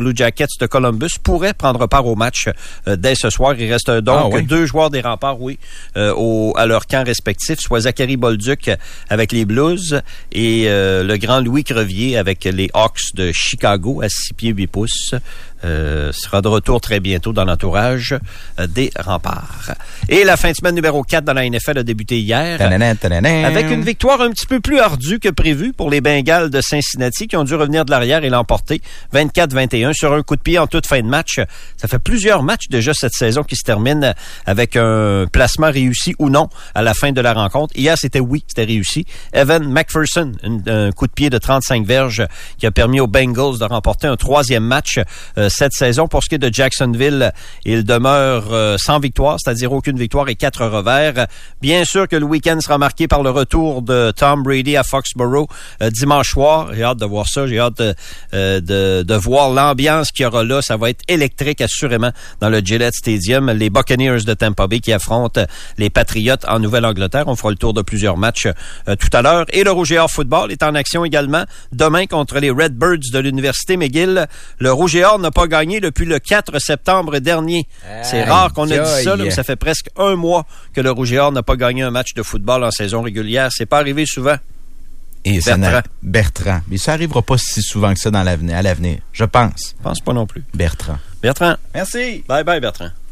Speaker 1: de Columbus pourraient prendre part au match euh, dès ce soir. Il reste donc ah, oui. deux joueurs des Remparts, oui, euh, au, à leur camp respectif, soit Zachary Bolduc avec les Blues et euh, le grand Louis Crevier avec les Hawks de Chicago à six pieds huit pouces. Euh, sera de retour très bientôt dans l'entourage euh, des Remparts. Et la fin de semaine numéro quatre dans la N F L a débuté hier
Speaker 3: ta-na-na, ta-na-na.
Speaker 1: avec une victoire un petit peu plus ardue que prévu pour les Bengals de Cincinnati qui ont dû revenir de l'arrière et l'emporter vingt-quatre vingt et un sur un coup de pied en toute fin de match. Ça fait plusieurs matchs déjà cette saison qui se terminent avec un placement réussi ou non à la fin de la rencontre. Hier, c'était oui, c'était réussi. Evan McPherson, un, un coup de pied de trente-cinq verges qui a permis aux Bengals de remporter un troisième match euh, cette saison. Pour ce qui est de Jacksonville, il demeure euh, sans victoire, c'est-à-dire aucune victoire et quatre revers. Bien sûr que le week-end sera marqué par le retour de Tom Brady à Foxborough euh, dimanche soir. J'ai hâte de voir ça. J'ai hâte de, euh, de, de voir l'ambiance qu'il y aura là. Ça va être électrique assurément dans le Gillette Stadium. Les Buccaneers de Tampa Bay qui affrontent les Patriots en Nouvelle-Angleterre. On fera le tour de plusieurs matchs euh, tout à l'heure. Et le Rouge et Or football est en action également demain contre les Redbirds de l'Université McGill. Le Rouge et Or n'a pas gagné depuis le quatre septembre dernier. C'est rare qu'on ait dit ça, là, mais ça fait presque un mois que le Rouge et Or n'a pas gagné un match de football en saison régulière. C'est pas arrivé souvent.
Speaker 3: Et Bertrand. Ça n'a... Bertrand. Mais ça arrivera pas si souvent que ça dans l'avenir, à l'avenir, je pense.
Speaker 1: Je pense pas non plus.
Speaker 3: Bertrand.
Speaker 1: Bertrand.
Speaker 3: Merci.
Speaker 1: Bye bye, Bertrand.